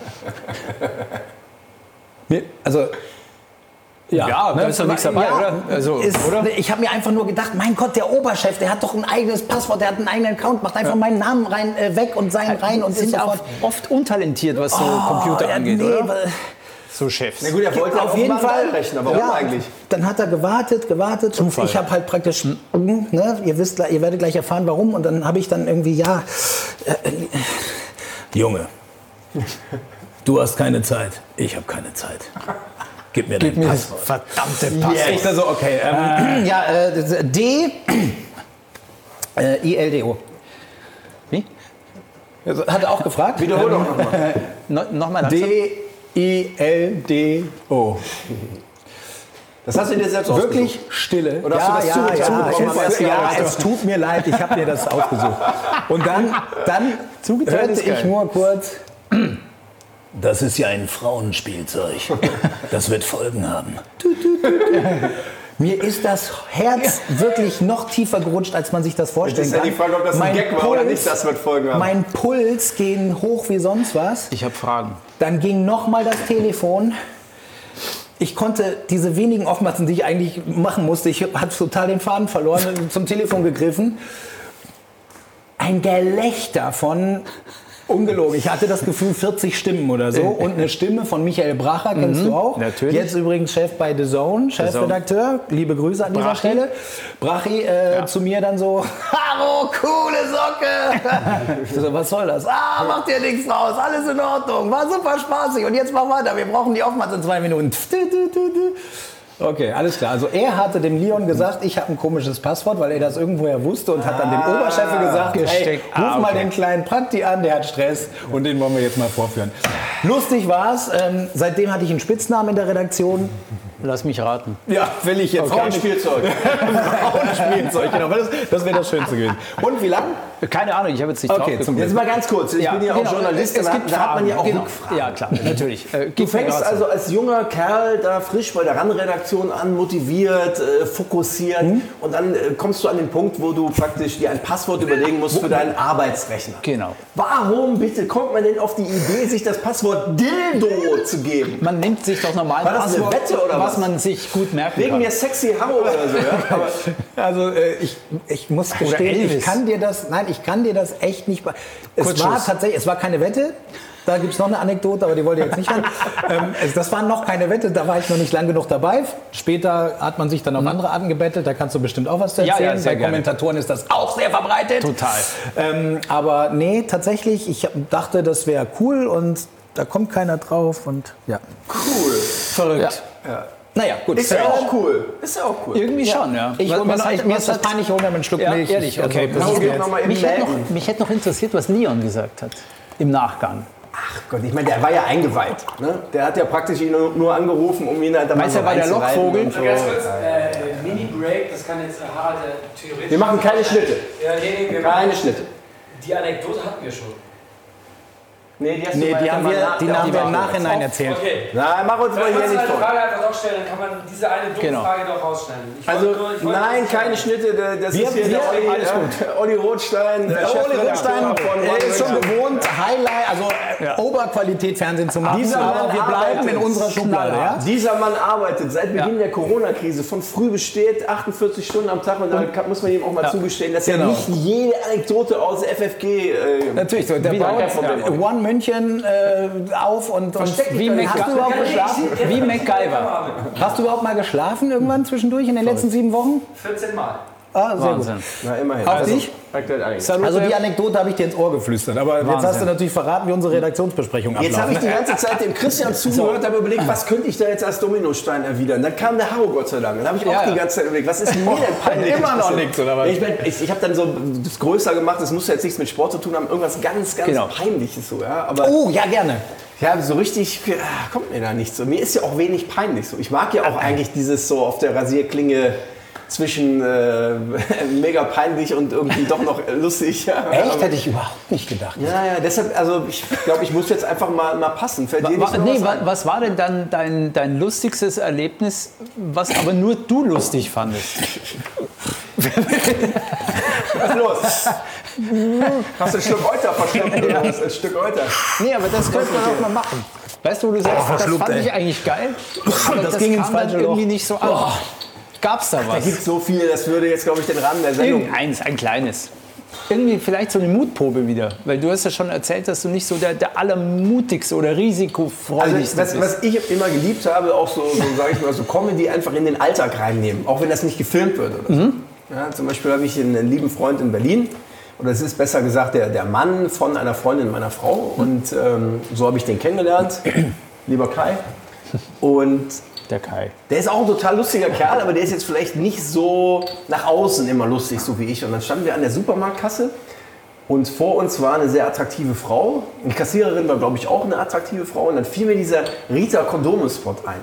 Also, ja, Ja, da ne? ist doch nichts dabei, Ja, oder? Also, ist, oder? Ich habe mir einfach nur gedacht, mein Gott, der Oberchef, der hat doch ein eigenes Passwort, der hat einen eigenen Account, macht einfach meinen Namen rein, äh, weg und seinen rein und sind ist auch sofort... oft untalentiert, was so Computer ja, angeht, nee, oder? weil- So Chefs. Na gut, er wollte auf jeden Fall Rechner. Warum ja, eigentlich? Dann hat er gewartet, gewartet Zufall. und ich habe halt praktisch, ne, ihr wisst, ihr werdet gleich erfahren, warum. Und dann habe ich dann irgendwie, ja, Junge, du hast keine Zeit. Ich habe keine Zeit. Gib mir dein Passwort. Verdammte yes. Ich da so, okay, ähm, ja, äh, D, äh, I L D O. Wie? Hat er auch gefragt? Wiederhol doch nochmal. No, Nochmal langsam. D, I L D O. Das hast du dir selbst Wirklich Stille. Oder hast du das ja, zu- ja, zugekommen am ja, ersten ja, Jahr? es tut mir leid, ich habe mir das ausgesucht. Und dann, dann Zugeteilt hörte ist ich geil. nur kurz, Das ist ja ein Frauenspielzeug. Das wird Folgen haben. mir ist das Herz wirklich noch tiefer gerutscht, als man sich das vorstellen ist ja kann. die Frage, ob das ein Mein Gag war oder nicht, das wird Folgen haben. Mein Puls ging hoch wie sonst was. Ich habe Fragen. Dann ging nochmal das Telefon. Ich konnte diese wenigen Aufmaßen, die ich eigentlich machen musste, ich hatte total den Faden verloren, zum Telefon gegriffen. Ein Gelächter von, ungelogen, ich hatte das Gefühl vierzig Stimmen oder so und eine Stimme von Michael Bracher, kennst du auch. natürlich. Jetzt übrigens Chef bei The Zone, Chefredakteur. Liebe Grüße an dieser Brachi. Stelle. Brachi äh, zu mir dann so, Haro, coole Socke. Ich so, was soll das? Ah, macht dir nichts draus, alles in Ordnung, war super spaßig und jetzt mach weiter, wir brauchen die Aufmaß in zwei Minuten. Okay, alles klar. Also er hatte dem Leon gesagt, ich habe ein komisches Passwort, weil er das irgendwoher wusste und hat dann dem Oberchef gesagt, hey, Gesteckt. ruf Ah, mal okay. den kleinen Prakti an, der hat Stress und den wollen wir jetzt mal vorführen. Lustig war's, ähm, seitdem hatte ich einen Spitznamen in der Redaktion. Lass mich raten. Ja, will ich jetzt Frauenspielzeug. Frauenspielzeug, genau. Das, das wäre das Schönste gewesen. Und wie lang? Keine Ahnung, ich habe jetzt nicht Okay, drauf zum Jetzt mal ganz kurz. Ich bin ja auch genau. Journalist. Es da, gibt da hat man ja auch Fragen, Rückfragen. genau. Ja, klar, natürlich. Äh, Du gib mir fängst Rat. also als junger Kerl da frisch bei der RAN-Redaktion an, motiviert, äh, fokussiert und dann äh, kommst du an den Punkt, wo du praktisch dir ein Passwort überlegen musst für deinen Arbeitsrechner. Genau. Warum bitte kommt man denn auf die Idee, sich das Passwort Dildo zu geben? Man nimmt sich doch normal War das eine Passwort, Wette oder was was? man sich gut merken Wegen kann. mir sexy Hammer oder so, ja? Aber Also äh, ich, ich muss gestehen, Elvis. ich kann dir das, nein, ich kann dir das echt nicht. be- Es Kurzschluss. war tatsächlich, es war keine Wette. Da gibt es noch eine Anekdote, aber die wollte ich jetzt nicht hören. ähm, es, das war noch keine Wette, da war ich noch nicht lang genug dabei. Später hat man sich dann auf andere Arten gebettelt, da kannst du bestimmt auch was zu Ja, erzählen. ja, sehr Bei gerne. Kommentatoren ist das auch sehr verbreitet. Total. Ähm, aber nee, tatsächlich, ich hab- dachte, das wäre cool und da kommt keiner drauf und ja. cool. Verrückt. Naja, gut. Ist ja auch cool. Ist ja auch cool. Irgendwie schon, ja. Ich Was- hol mir, was noch, hat- ich, mir was ist das hat- peinlich, ich hol mir mal einen Schluck Ja, Milch. ehrlich, Also, okay. das Hau ist dir jetzt- noch mal eben Mich hätte, noch, melden. mich hätte noch interessiert, was Leon gesagt hat. Im Nachgang. Ach Gott, ich meine, der war ja eingeweiht. Ne? Der hat ja praktisch ihn nur, nur angerufen, um ihn da mal Meinst du, so er war der reinzureiten Lockvogel? und so. Ganz kurz, äh, Mini-Break, das kann jetzt Harald äh, theoretisch... Wir machen keine Schnitte. Ja, nee, nee, wir Keine machen, Schnitte. die Anekdote hatten wir schon. Nee, die, hast Nee, du die mal- haben mal wir, nach- die ja, haben wir im machen Nachhinein erzählt. Okay. Nein, mach uns mal Dann hier kannst du nicht eine voll. Frage einfach doch stellen, dann kann man diese eine dumme Genau. Frage doch rausschneiden. Ich Also, wollte nur- ich wollte nein, nur- keine Schnitte. Das Wir- ist hier wir- der Olli, alles äh, Olli Rothstein. Der Der Ole Rothstein er ist schon gewohnt, Highlight, also äh, Oberqualität Fernsehen zu machen. Dieser aber Mann wir bleiben in arbeitet unserer Schublade. Ja? Dieser Mann arbeitet seit Beginn Ja. der Corona-Krise von früh bis spät, achtundvierzig Stunden am Tag. Und da kann, muss man ihm auch mal Ja. zugestehen, dass Genau. er nicht jede Anekdote aus F F G... Äh, Natürlich, so, der Wieder baut kein Problem. One München äh, auf und, und Wie, Mac hast du überhaupt Kann ich- geschlafen? wie MacGyver. Hast du überhaupt mal geschlafen irgendwann zwischendurch in den letzten sieben Wochen? vierzehn Mal. Ah, sehr Wahnsinn. na, immerhin. Auf dich? aktuell eigentlich. gut. Also die Anekdote habe ich dir ins Ohr geflüstert, aber jetzt hast du natürlich verraten, wie unsere Redaktionsbesprechung Jetzt habe ich abläuft. die ganze Zeit dem Christian zugehört, habe überlegt, was könnte ich da jetzt als Dominostein erwidern. Dann kam der Haro, Gott sei Dank. Dann habe ich auch Ja, die ja. ganze Zeit überlegt, was ist mir denn peinlich? Immer noch nichts, oder was? Ich, mein, ich, ich habe dann so das größer gemacht, das muss ja jetzt nichts mit Sport zu tun haben, irgendwas ganz, ganz Genau. Peinliches so. Ja? Aber Oh, ja, gerne. ja, so richtig ah, kommt mir da nicht so. Mir ist ja auch wenig peinlich so. Ich mag ja auch eigentlich dieses so auf der Rasierklinge zwischen äh, mega peinlich und irgendwie doch noch lustig. Ja. Echt? Aber- Hätte ich überhaupt nicht gedacht. Ja, ja, deshalb, also ich glaube, ich muss jetzt einfach mal, mal passen. Fällt dir Wa- nicht noch nee, was wa- ein? was war denn dann dein, dein lustigstes Erlebnis, was aber nur du lustig fandest? Was ist los? Hast du ein Stück Euter verschluckt? Ja. Ein Stück Euter. Nee, aber das könnte man auch mal machen. Weißt du, wo du sagst, oh, das fand ey. ich eigentlich geil. Aber das, das ging ins falsche Loch. Irgendwie nicht so an. Oh. Gab's da was? Da gibt so viel, das würde jetzt, glaube ich, den Rahmen der Sendung... Irgendeins, ein kleines. Irgendwie vielleicht so eine Mutprobe wieder. Weil du hast ja schon erzählt, dass du nicht so der, der allermutigste oder risikofreudigste also, was, was ich immer geliebt habe, auch so, so sage ich mal, so Comedy einfach in den Alltag reinnehmen. Auch wenn das nicht gefilmt wird oder so. Mhm. Ja, zum Beispiel habe ich einen lieben Freund in Berlin. Oder es ist besser gesagt der, der Mann von einer Freundin meiner Frau. Und ähm, so habe ich den kennengelernt. Lieber Kai. Und der Kai. Der ist auch ein total lustiger Kerl, aber der ist jetzt vielleicht nicht so nach außen immer lustig, so wie ich. Und dann standen wir an der Supermarktkasse und vor uns war eine sehr attraktive Frau. Die Kassiererin war, glaube ich, auch eine attraktive Frau. Und dann fiel mir dieser Rita Kondome-Spot ein.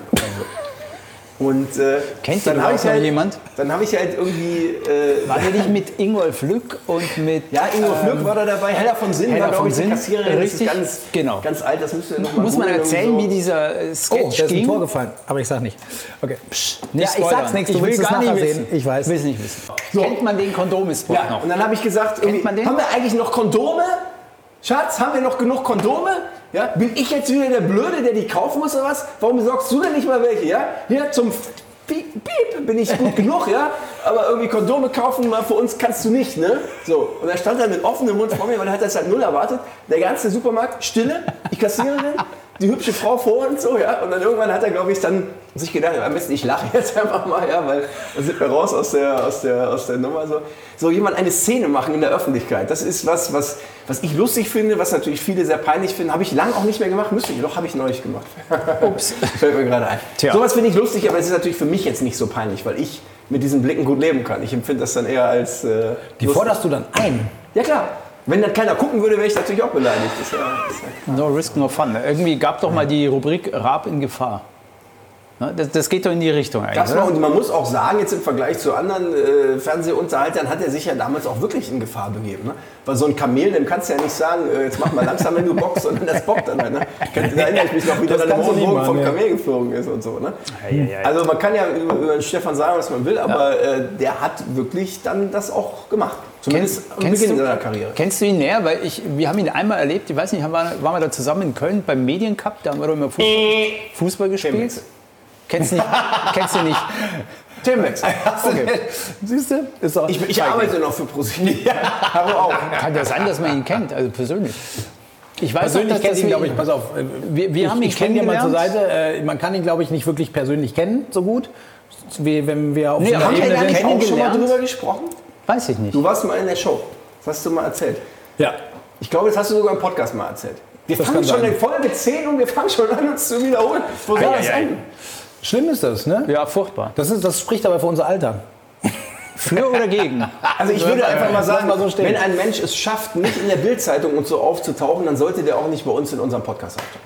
Und äh, kennt dann habe ich halt jemand? Dann habe ich halt irgendwie. Äh, war der nicht mit Ingolf Lück und mit. Ja, Ingolf ähm, Lück war da dabei. Hella von Sinn Hella war, glaube ich, die Kassiererin. Richtig, das ist ganz, genau. ganz alt. Das müsst ihr noch mal Muss man erzählen, so. wie dieser Sketch oh, der ging? Ist ein Tor gefallen, aber ich sag nicht. Okay. Psst, nicht ja, ich sag's nichts. Du ich will willst gar es nicht nachher wissen. Sehen. Ich weiß. Will's nicht wissen. So. Kennt man den Kondomispot ja, noch? Und dann habe ich gesagt, haben wir eigentlich noch Kondome? Schatz, haben wir noch genug Kondome? Ja, bin ich jetzt wieder der Blöde, der die kaufen muss oder was? Warum besorgst du denn nicht mal welche? Ja? Hier zum Piep, piep, bin ich gut genug, ja? Aber irgendwie Kondome kaufen mal für uns kannst du nicht, ne? So. Und er stand dann mit offenem Mund vor mir, weil er hat das halt null erwartet. Der ganze Supermarkt, Stille, die Kassiererin, die hübsche Frau vor uns, so, ja? Und dann irgendwann hat er, glaube ich, dann sich gedacht, am besten ich lache jetzt einfach mal, ja? Weil dann sind wir raus aus der, aus der, aus der Nummer, so. So jemand eine Szene machen in der Öffentlichkeit, das ist was, was, was ich lustig finde, was natürlich viele sehr peinlich finden. Habe ich lange auch nicht mehr gemacht, müsste ich, doch, habe ich neulich gemacht. Ups, fällt mir gerade ein. Tja. Sowas finde ich lustig, aber es ist natürlich für mich jetzt nicht so peinlich, weil ich mit diesen Blicken gut leben kann. Ich empfinde das dann eher als... Äh, Die forderst du dann ein? Ja klar. Wenn dann keiner gucken würde, wäre ich natürlich auch beleidigt. Das ist ja, das ist ja no risk, no fun. Irgendwie gab doch mal die Rubrik Raab in Gefahr. Das, das geht doch in die Richtung eigentlich. Das war, und man muss auch sagen, jetzt im Vergleich zu anderen äh, Fernsehunterhaltern hat er sich ja damals auch wirklich in Gefahr begeben. Ne? Weil so ein Kamel, dem kannst du ja nicht sagen, äh, jetzt mach mal langsam, wenn du boxst, sondern das bockt dann. Ne? Da erinnere ich mich noch, wie der dann im Bogen vom Kamel geflogen ist und so. Ne? Ja, ja, ja. Also man kann ja über, über Stefan sagen, was man will, aber ja. äh, der hat wirklich dann das auch gemacht. Zumindest am Beginn seiner Karriere. Kennst du ihn näher? Weil ich, wir haben ihn einmal erlebt, ich weiß nicht, waren wir, waren wir da zusammen in Köln beim Mediencup, da haben wir doch immer Fußball, Fußball gespielt. Kennst du nicht? Kennst du nicht? Themenwechsel. Okay. Siehst du? Ist auch ich ich arbeite noch für ProSieben. Ja, aber auch. Kann ja sein, dass man ihn kennt, also persönlich. Ich weiß persönlich kenne ihn, glaube ich, pass auf. Wir, wir ich, haben ihn ich kenne ihn mal zur kennengelernt. Seite. Man kann ihn, glaube ich, nicht wirklich persönlich kennen, so gut. Wie wenn wir auf nee, so einer haben Ebene wir sind. auch schon mal drüber gesprochen? Weiß ich nicht. Du warst mal in der Show. Das hast du mal erzählt. Ja. Ich glaube, das hast du sogar im Podcast mal erzählt. Wir Das fangen kann schon sein. in Folge zehn und wir fangen schon an, uns zu wiederholen. Wo soll das enden? Schlimm ist das, ne? Ja, furchtbar. Das, ist, das spricht aber für unser Alter. Für oder gegen? Also ich würde einfach mal sagen, mal so stehen. wenn ein Mensch es schafft, nicht in der Bildzeitung und so aufzutauchen, dann sollte der auch nicht bei uns in unserem Podcast auftauchen.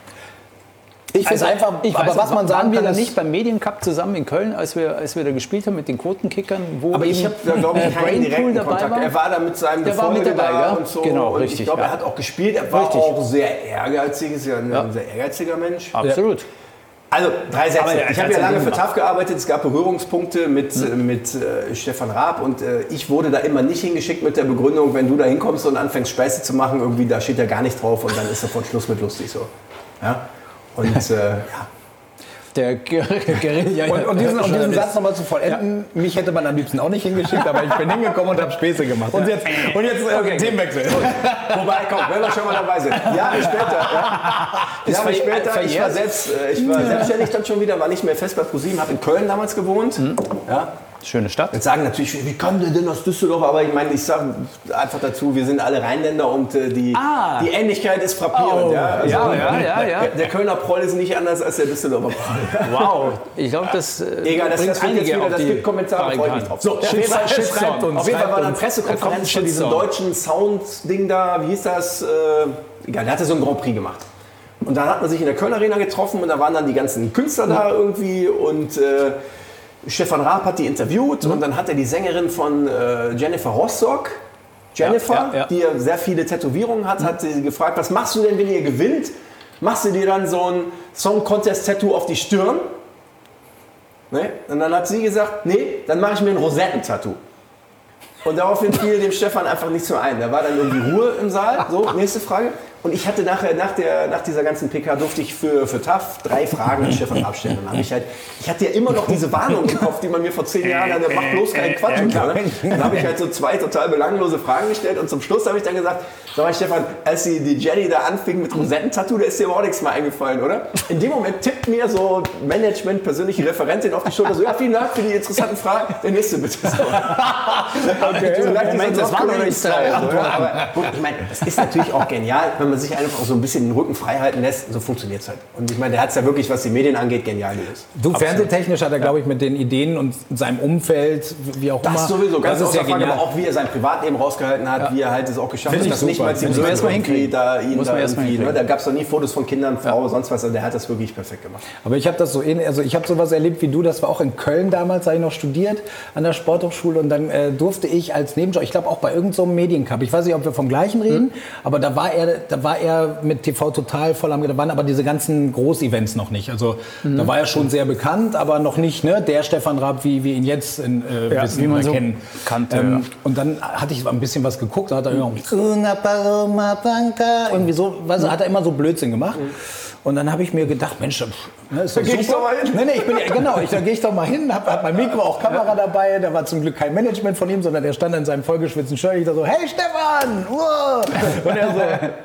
Ich finde Also, einfach, ich aber weiß, was man sagen waren wir kann, da ist, nicht beim Mediencup zusammen in Köln, als wir, als wir da gespielt haben mit den Quotenkickern, wo Aber ich eben, habe da, glaube ich, äh, keinen Brainpool direkten dabei Kontakt. war. Er war da mit seinem Der war mit Gefolge dabei, da ja? und so. Genau, und richtig, Ich glaube, ja. er hat auch gespielt. Er war Richtig. auch sehr ehrgeizig, ist ja ein Ja. sehr ehrgeiziger Mensch. Absolut. Also drei Sätze. Aber ja, ich habe ja kannst du lange für nicht T A F gearbeitet. Es gab Berührungspunkte mit, Mhm. mit äh, Stefan Raab und äh, ich wurde da immer nicht hingeschickt mit der Begründung, wenn du da hinkommst und anfängst Späße zu machen, irgendwie da steht ja gar nicht drauf und dann ist sofort Schluss mit lustig so. Ja? Und äh, ja. Der Guerilla. und, und diesen, um diesen Satz nochmal zu vollenden, ja. mich hätte man am liebsten auch nicht hingeschickt, aber ich bin hingekommen und habe Späße gemacht. Und jetzt, und jetzt äh, Okay. Themenwechsel. Wobei, komm, wenn wir schon mal dabei sind. Jahre später, ja. Jahre ver- später ich war, verjährt. selbst, äh, ich war selbstständig dann schon wieder, war nicht mehr fest bei ProSieben, habe in Köln damals gewohnt. Mhm. Ja. Schöne Stadt. Jetzt sagen natürlich, viele, wie kommt ihr denn aus Düsseldorf? Aber ich meine, ich sage einfach dazu, wir sind alle Rheinländer und äh, die, Ah. die Ähnlichkeit ist frappierend. Oh. Ja, also, Ja, ja, ja, ja. Der, der Kölner Proll ist nicht anders als der Düsseldorfer Proll. Wow. Ich glaube, das äh, Egal, das, bringt das, wird jetzt einige wieder, auf das die gibt Kommentare, freue ich mich drauf. So, auf jeden Fall, Shitstorm. schreibt uns, auf jeden Fall war da eine schreibt uns. Da kommt Pressekonferenz ein von diesem Shitstorm. deutschen Sound-Ding da, wie hieß das? Äh, egal, der hatte so einen Grand Prix gemacht. Und dann hat man sich in der Köln Arena getroffen und da waren dann die ganzen Künstler da irgendwie und äh, Stefan Raab hat die interviewt und dann hat er die Sängerin von äh, Jennifer Rostock, Jennifer, Ja, ja, ja. die ja sehr viele Tätowierungen hat, hat sie gefragt, was machst du denn, wenn ihr gewinnt? Machst du dir dann so ein Song-Contest-Tattoo auf die Stirn? Ne? Und dann hat sie gesagt, nee, dann mache ich mir ein Rosetten-Tattoo. Und daraufhin fiel dem Stefan einfach nichts mehr ein. Da war dann irgendwie Ruhe im Saal. So, nächste Frage. Und ich hatte nachher, nach, der, nach dieser ganzen P K, durfte ich für, für T A F drei Fragen an Stefan Raab stellen. Und hab ich, halt, ich hatte ja immer noch diese Warnung im Kopf, die man mir vor zehn Jahren an der Macht bloß keinen Quatsch und so. Ne? Dann habe ich halt so zwei total belanglose Fragen gestellt. Und zum Schluss habe ich dann gesagt, sag mal Stefan, als die, die Jenny da anfing mit Rosettentattoo, da ist dir aber auch nichts mehr eingefallen, oder? In dem Moment tippt mir so Management, persönliche Referentin auf die Schulter, so, ja, vielen Dank für die interessanten Fragen. Der nächste bitte. So. Okay, so Moment, das war noch nicht drei. Aber gut, ich meine, das ist natürlich auch genial, wenn man sich einfach so ein bisschen den Rücken frei halten lässt. So funktioniert es halt. Und ich meine, der hat es ja wirklich, was die Medien angeht, genial gelöst. Du, fernsehtechnisch hat er, glaube ich, mit den Ideen und seinem Umfeld, wie auch immer. Das sowieso, ganz das ist ja Frage, genial. aber auch wie er sein Privatleben rausgehalten hat, ja. wie er halt es auch geschafft Find hat, dass nicht mal die Muss man erstmal hinkriegen. Da, ihn Muss da man erstmal irgendwie, ne? hinkriegen. Da gab es doch nie Fotos von Kindern, Frau, ja. sonst was. Also der hat das wirklich perfekt gemacht. Aber ich habe das so ähnlich, also ich habe sowas erlebt wie du, das war auch in Köln damals, da habe ich noch studiert an der Sporthochschule und dann äh, durfte ich als Nebenjob, ich glaube auch bei irgendeinem so Mediencup, ich weiß nicht, ob wir vom gleichen reden, mhm. aber da war er, da war er mit T V total voll am, da waren aber diese ganzen Groß-Events noch nicht. Also mhm. da war er schon sehr bekannt, aber noch nicht ne, der Stefan Raab, wie wir ihn jetzt in, äh, ja, wissen, wie man so kennen. kannte. Ähm, ja. Und dann hatte ich ein bisschen was geguckt, da hat er irgendwie irgendwie so, weißt du, hat er immer so Blödsinn gemacht. Mhm. Und dann habe ich mir gedacht, Mensch, ne, ist doch da super. Geh ich doch mal hin. Nee, nee, ich bin, genau, ich, da gehe ich doch mal hin, habe hab mein Mikro, auch Kamera dabei, da war zum Glück kein Management von ihm, sondern der stand in seinem vollgeschwitzten Shirt, ich da so, hey Stefan! Wow. Und er so,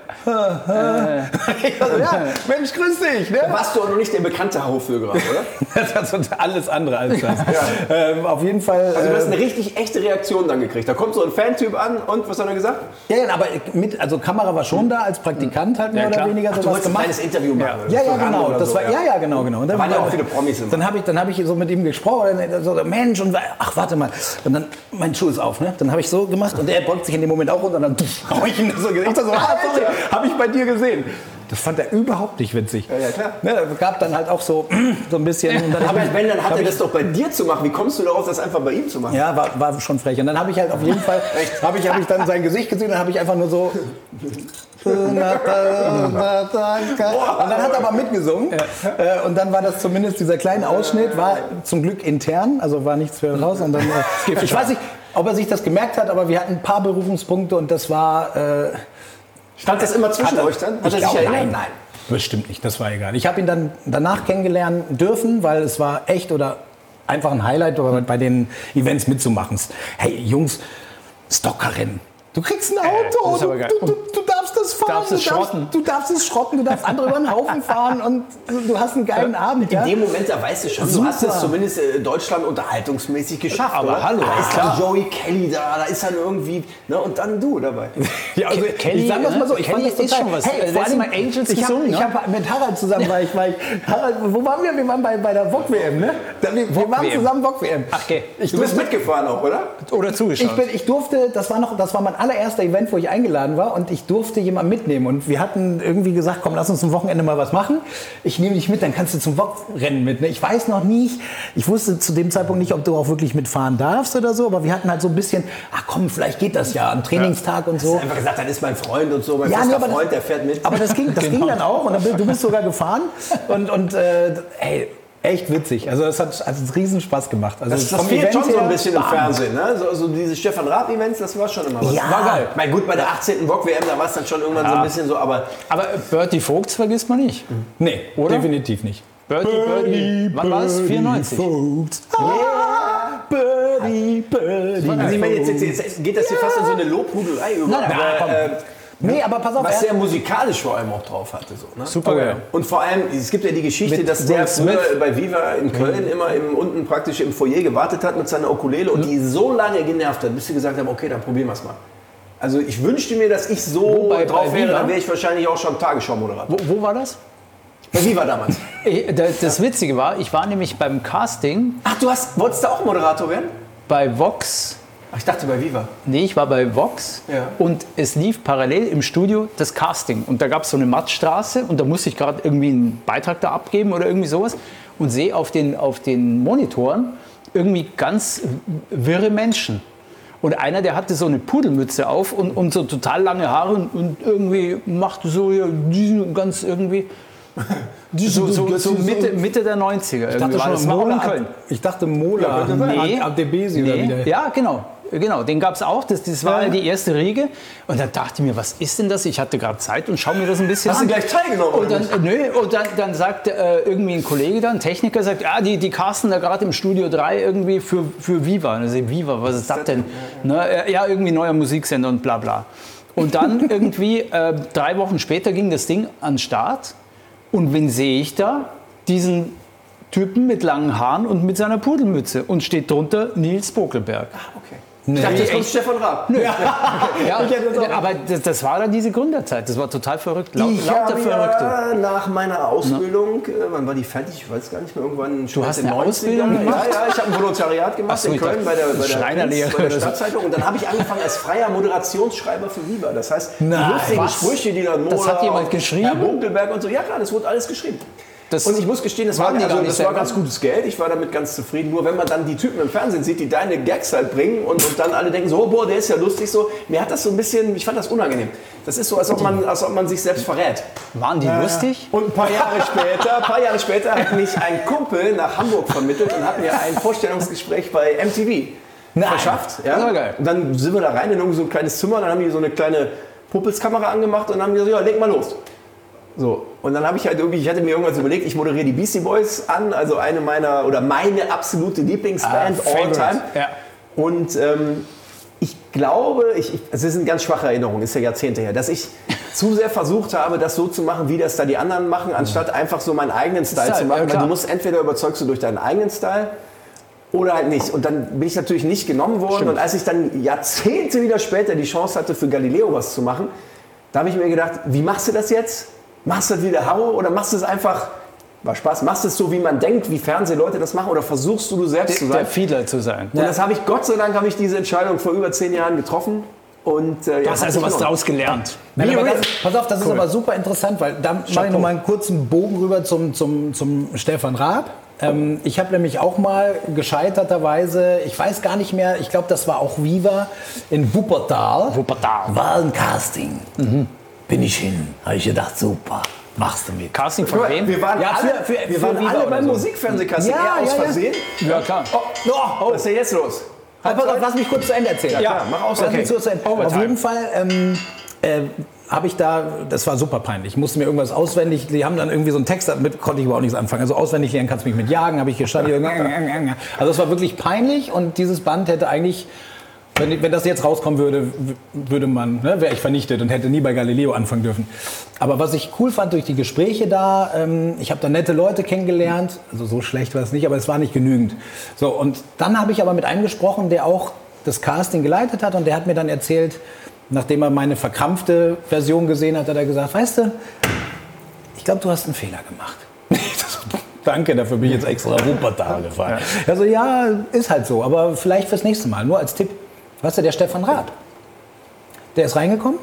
ich so, ja, Mensch, grüß dich. Ne? Warst du auch noch nicht der bekannte Haufvögel, oder? Das ist alles andere als das. Ja. Ähm, auf jeden Fall. Also du hast eine richtig echte Reaktion dann gekriegt. Da kommt so ein Fantyp an und was hat er gesagt? Ja, ja, aber mit, also Kamera war schon da, als Praktikant halt mehr ja, oder weniger. Ach, du wolltest ein kleines Interview machen. Ja, ja, genau. Das so, war, ja. ja, genau, genau. Und dann da waren ja auch viele Promis immer. Dann habe ich, dann hab ich so mit ihm gesprochen, und so, Mensch, und ach, warte mal. Und dann, mein Schuh ist auf, ne? Dann habe ich so gemacht und er beugt sich in dem Moment auch runter und dann hau ich ihn so, ich so, ah, sorry, habe ich bei dir gesehen. Das fand er überhaupt nicht witzig. Ja, ja klar. Ne, gab dann halt auch so, so ein bisschen. Und dann aber ich, wenn, dann hat er das doch bei dir zu machen. Wie kommst du darauf, das einfach bei ihm zu machen? Ja, war, war schon frech. Und dann habe ich halt auf jeden Fall, habe ich, hab ich dann sein Gesicht gesehen und dann habe ich einfach nur so... Und dann hat er aber mitgesungen. Ja. Und dann war das zumindest, dieser kleine Ausschnitt, war zum Glück intern, also war nichts für raus. Und dann, ich weiß nicht, ob er sich das gemerkt hat, aber wir hatten ein paar Berufungspunkte und das war... Äh, Stand das immer zwischen er, euch dann? Hat er sich erinnert? Nein, nein, bestimmt nicht, das war egal. Ich habe ihn dann danach kennengelernt dürfen, weil es war echt oder einfach ein Highlight, bei den Events mitzumachen. Hey Jungs, Stockerrennen. Du kriegst ein Auto, äh, du, du, du, du darfst das fahren, darfst es du, darfst, du darfst es schrotten, du darfst andere über den Haufen fahren und du hast einen geilen Abend. In ja? dem Moment, da weißt du schon, Super. du hast es zumindest in Deutschland unterhaltungsmäßig geschafft. Aber oder? hallo, da ist klar. dann Joey Kelly da, da ist dann irgendwie, ne, und dann du dabei. Ja, also, Kelly, ich sag das mal so, ich Kelly fand das ist total, schon was. Hey, vor allem Mal Angels ich habe gesungen, hab mit Harald zusammen, war ich, war ich, Harald, wo waren wir? Wir waren bei, bei der V O G W M, ne? Da, wir, wir waren zusammen V O G W M. Ach, okay. Ich Du bist mitgefahren auch, oder? Oder zugeschaut. Ich, bin, ich durfte, das war noch, das war mein allererster Event, wo ich eingeladen war und ich durfte jemanden mitnehmen und wir hatten irgendwie gesagt, komm, lass uns am Wochenende mal was machen. Ich nehme dich mit, dann kannst du zum V O G-Rennen mit. Ne? Ich weiß noch nicht, ich wusste zu dem Zeitpunkt nicht, ob du auch wirklich mitfahren darfst oder so, aber wir hatten halt so ein bisschen, ach komm, vielleicht geht das ja, am Trainingstag ja. und so. Du hast einfach gesagt, das ist mein Freund und so, mein ja, bester nee, Freund, das, der fährt mit. Aber das ging, das genau. ging dann auch und dann, du bist sogar gefahren und, und äh, ey, echt witzig. Also es hat also einen riesen Spaß gemacht. Also das das fehlt schon so ein bisschen im Fernsehen. Ne? So, so diese Stefan Raab-Events, das war schon immer was. Ja. War geil. Mein, gut, bei der achtzehnten V O G W M, da war es dann schon irgendwann ja. so ein bisschen so, aber... Aber Bertie Vogts vergisst man nicht. Mhm. Nee, oder? Definitiv nicht. Bertie, Bertie, wann war es? vierundneunzig. Vogts. Yeah. Birdie, Birdie. Also ich meine, jetzt, jetzt, jetzt geht das hier fast in so eine Lobhudelei über. Nein, aber, aber, äh, nee, aber pass auf. Was sehr musikalisch vor allem auch drauf hatte. So, ne? Super geil. Und vor allem, es gibt ja die Geschichte, Mit dass der Will Smith. früher bei Viva in Köln mhm. immer im, unten praktisch im Foyer gewartet hat mit seiner Ukulele und die so lange genervt hat, bis sie gesagt haben, okay, dann probieren wir es mal. Also ich wünschte mir, dass ich so Wo, bei- drauf bei wäre, Viva? dann wäre ich wahrscheinlich auch schon Tagesschau-Moderator. Wo, wo war das? Bei Viva damals. Ich, das, das Witzige war, ich war nämlich beim Casting Ach, du hast, wolltest du auch Moderator werden? bei Vox. Ach, ich dachte bei Viva. Nee, ich war bei Vox Ja. und es lief parallel im Studio das Casting. Und da gab es so eine Mattstraße und da musste ich gerade irgendwie einen Beitrag da abgeben oder irgendwie sowas und sehe auf den, auf den Monitoren irgendwie ganz wirre Menschen. Und einer, der hatte so eine Pudelmütze auf und, und so total lange Haare und, und irgendwie machte so ja, ganz irgendwie... So, so, so Mitte, Mitte der neunziger. Ich dachte irgendwie war schon das. Das war auch in Mola, Köln. ich dachte Mola, Nee. Abdebesi oder Nee. wieder. Ja, genau. genau, den gab es auch. Das, das war die erste Riege. Und dann dachte ich mir, was ist denn das? Ich hatte gerade Zeit und schaue mir das ein bisschen Hast an. du gleich teilgenommen? Und dann, äh, nö, und dann, dann sagt äh, irgendwie ein Kollege, dann, ein Techniker, sagt, ja, die, die casten da gerade im Studio drei irgendwie für, für Viva. Und ich sage, Viva, was ist das denn? Ne, ja, irgendwie neuer Musiksender und bla bla. Und dann irgendwie äh, drei Wochen später ging das Ding an den Start. Und wen sehe ich da? Diesen Typen mit langen Haaren und mit seiner Pudelmütze. Und steht drunter Nils Bokelberg. Ich dachte, jetzt kommt Stefan Raab. Nö. Ja, aber das, das war dann diese Gründerzeit. Das war total verrückt. Lau, Ich lauter habe Verrückte. ja nach meiner Ausbildung, äh, wann war die fertig? Ich weiß gar nicht mehr, irgendwann Du hast in den eine Ausbildung neunzigern. gemacht? Ja, ja, ich habe ein Volontariat gemacht Ach so, in ich Köln dachte, bei der, bei der, Schreinerlehre Prinz, bei der oder so. Stadtzeitung. Und dann habe ich angefangen als freier Moderationsschreiber für Viva. Das heißt, die Nein, lustigen was? Sprüche, die dann Mola Das hat jemand und geschrieben? Herr Bokelberg und so. Ja klar, das wurde alles geschrieben. Das Und ich muss gestehen, das war, waren die also, gar nicht das war selber. ganz gutes Geld. Ich war damit ganz zufrieden. Nur wenn man dann die Typen im Fernsehen sieht, die deine Gags halt bringen und, und dann alle denken so, oh, boah, der ist ja lustig so. Mir hat das so ein bisschen, ich fand das unangenehm. Das ist so, als ob man, als ob man sich selbst verrät. Waren die lustig? Und ein paar Jahre später, ein paar Jahre später hat mich ein Kumpel nach Hamburg vermittelt und hat mir ein Vorstellungsgespräch bei M T V verschafft. Ja? Das war geil. Und dann sind wir da rein in irgend so ein kleines Zimmer, dann haben die so eine kleine Puppelskamera angemacht und dann haben die gesagt, ja, leg mal los. So, und dann habe ich halt irgendwie, ich hatte mir irgendwas überlegt, ich moderiere die Beastie Boys an, also eine meiner, oder meine absolute Lieblingsband Ah, all Favorite. time. Ja. Und ähm, ich glaube, ich, ich, es ist eine ganz schwache Erinnerung, ist ja Jahrzehnte her, dass ich zu sehr versucht habe, das so zu machen, wie das da die anderen machen, anstatt einfach so meinen eigenen Style, Style, zu machen. ja, Weil klar. du musst entweder überzeugst du durch deinen eigenen Style oder halt nicht. Und dann bin ich natürlich nicht genommen worden. Und als ich dann Jahrzehnte wieder später die Chance hatte, für Galileo was zu machen, da habe ich mir gedacht, wie machst du das jetzt? Machst du das wie der Hau oder machst du es einfach, war Spaß, machst du es so, wie man denkt, wie Fernsehleute das machen oder versuchst du du selbst zu Der sein? Fiedler zu sein. Und das habe ich, Gott sei Dank, habe ich diese Entscheidung vor über zehn Jahren getroffen. Und, äh, Du ja, hast hat also sich was gelohnt. draus gelernt. Nein, aber Be das, real. pass auf, das ist aber super interessant, weil da mache ich noch mal einen kurzen Bogen rüber zum, zum, zum Stefan Raab. Ähm, ich habe nämlich auch mal gescheiterterweise, ich weiß gar nicht mehr, ich glaube, das war auch Viva in Wuppertal. Wuppertal. War ein Casting. Bin ich hin. Habe ich gedacht, super, machst du mit. Casting von wem? Wir waren Ja, alle, für- für- wir für waren Viva alle oder beim so. Musikfernsehcasting, Ja, eher aus ja, ja. Versehen. Ja, klar. Oh, oh, was ist denn jetzt los? Halt, pass auf, lass mich kurz zu Ende erzählen. Ja, klar, mach aus. Lass mich kurz zu Ende. Auf Overtime. jeden Fall ähm, äh, habe ich da, das war super peinlich. Ich musste mir irgendwas auswendig, die haben dann irgendwie so einen Text, damit konnte ich überhaupt nichts anfangen. Also auswendig lernen kannst du mich mit jagen, habe ich gestanden. Also es war wirklich peinlich und dieses Band hätte eigentlich, wenn, wenn das jetzt rauskommen würde, würde man, ne, wäre ich vernichtet und hätte nie bei Galileo anfangen dürfen. Aber was ich cool fand durch die Gespräche da, ähm, ich habe da nette Leute kennengelernt, also so schlecht war es nicht, aber es war nicht genügend. So, und dann habe ich aber mit einem gesprochen, der auch das Casting geleitet hat und der hat mir dann erzählt, nachdem er meine verkrampfte Version gesehen hat, hat er gesagt, weißt du, ich glaube, du hast einen Fehler gemacht. Danke, dafür bin ich jetzt extra Wuppertal gefahren. Also ja, ist halt so, aber vielleicht fürs nächste Mal, nur als Tipp. Weißt du, der Stefan Raab, der ist reingekommen,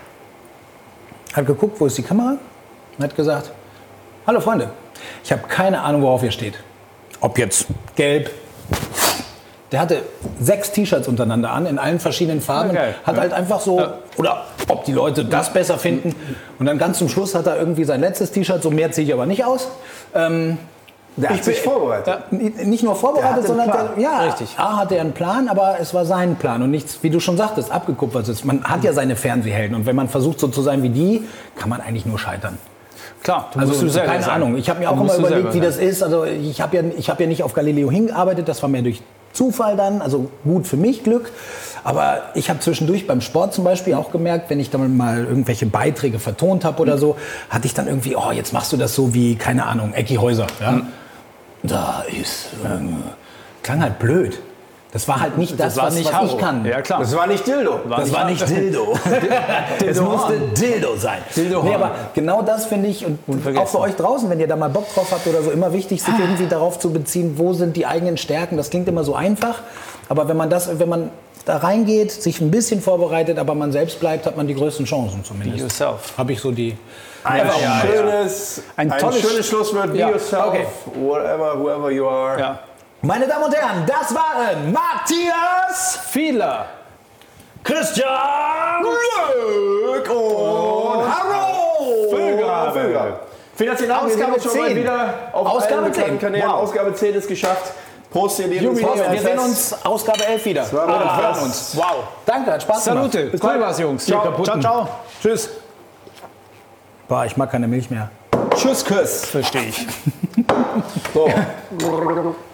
hat geguckt, wo ist die Kamera und hat gesagt, hallo Freunde, ich habe keine Ahnung, worauf ihr steht. Ob jetzt gelb. Der hatte sechs T-Shirts untereinander an, in allen verschiedenen Farben. Ja, geil. Hat halt einfach so, oder ob die Leute das besser finden. Und dann ganz zum Schluss hat er irgendwie sein letztes T-Shirt, so mehr ziehe ich aber nicht aus. Ähm, Der hat Ich sich bin- vorbereitet. nicht nur Der vorbereitet, hatte sondern einen der, ja, Richtig. A hatte er einen Plan, aber es war sein Plan und nichts, wie du schon sagtest, abgekupfert ist. Man hat ja seine Fernsehhelden und wenn man versucht so zu sein wie die, kann man eigentlich nur scheitern. Klar, du Also musst du selber keine sein. Ahnung. Ich habe mir Du auch immer musst du überlegt, wie selber das ist. Also ich habe ja, ich habe ja nicht auf Galileo hingearbeitet, das war mehr durch Zufall dann, also gut für mich, Glück. Aber ich habe zwischendurch beim Sport zum Beispiel auch gemerkt, wenn ich dann mal irgendwelche Beiträge vertont habe oder so, hatte ich dann irgendwie, oh, jetzt machst du das so wie, keine Ahnung, Ecki Häuser. Ja? Da ist, ähm, klang halt blöd. Das war halt nicht das, war was, nicht was ich Haro. kann. Ja, klar. Das war nicht Dildo. Das war nicht Dildo. Es musste Dildo sein. Dildo nee, Horn. aber genau das finde ich, und auch für euch draußen, wenn ihr da mal Bock drauf habt oder so, immer wichtig, sich irgendwie darauf zu beziehen, wo sind die eigenen Stärken. Das klingt immer so einfach, aber wenn man das, wenn man da reingeht, sich ein bisschen vorbereitet, aber man selbst bleibt, hat man die größten Chancen zumindest. Yourself. Habe ich so die... Einfach Ja, ein ja, schönes, Ein ein tolles- schönes Schlusswort. Be Ja, yourself, okay. whatever, whoever you are. Ja. Meine Damen und Herren, das waren Matthias, Fiedler. Christian Glück und Hallo! Füllgrabe. Vielen herzlichen Dank. Wir sehen Ausgabe uns schon mal zehn. wieder auf Ausgabe allen bekannten zehn. Kanälen. Wow. Ausgabe zehn ist geschafft. Prost, ihr Lieben. Wir sehen uns Ausgabe elf wieder. Oder hören uns. Wow. Danke, hat Spaß gemacht. Salute. Bis cool war's, Jungs. Ciao, ciao, ciao. Tschüss. Boah, ich mag keine Milch mehr. Tschüss, Küss. Verstehe ich. So.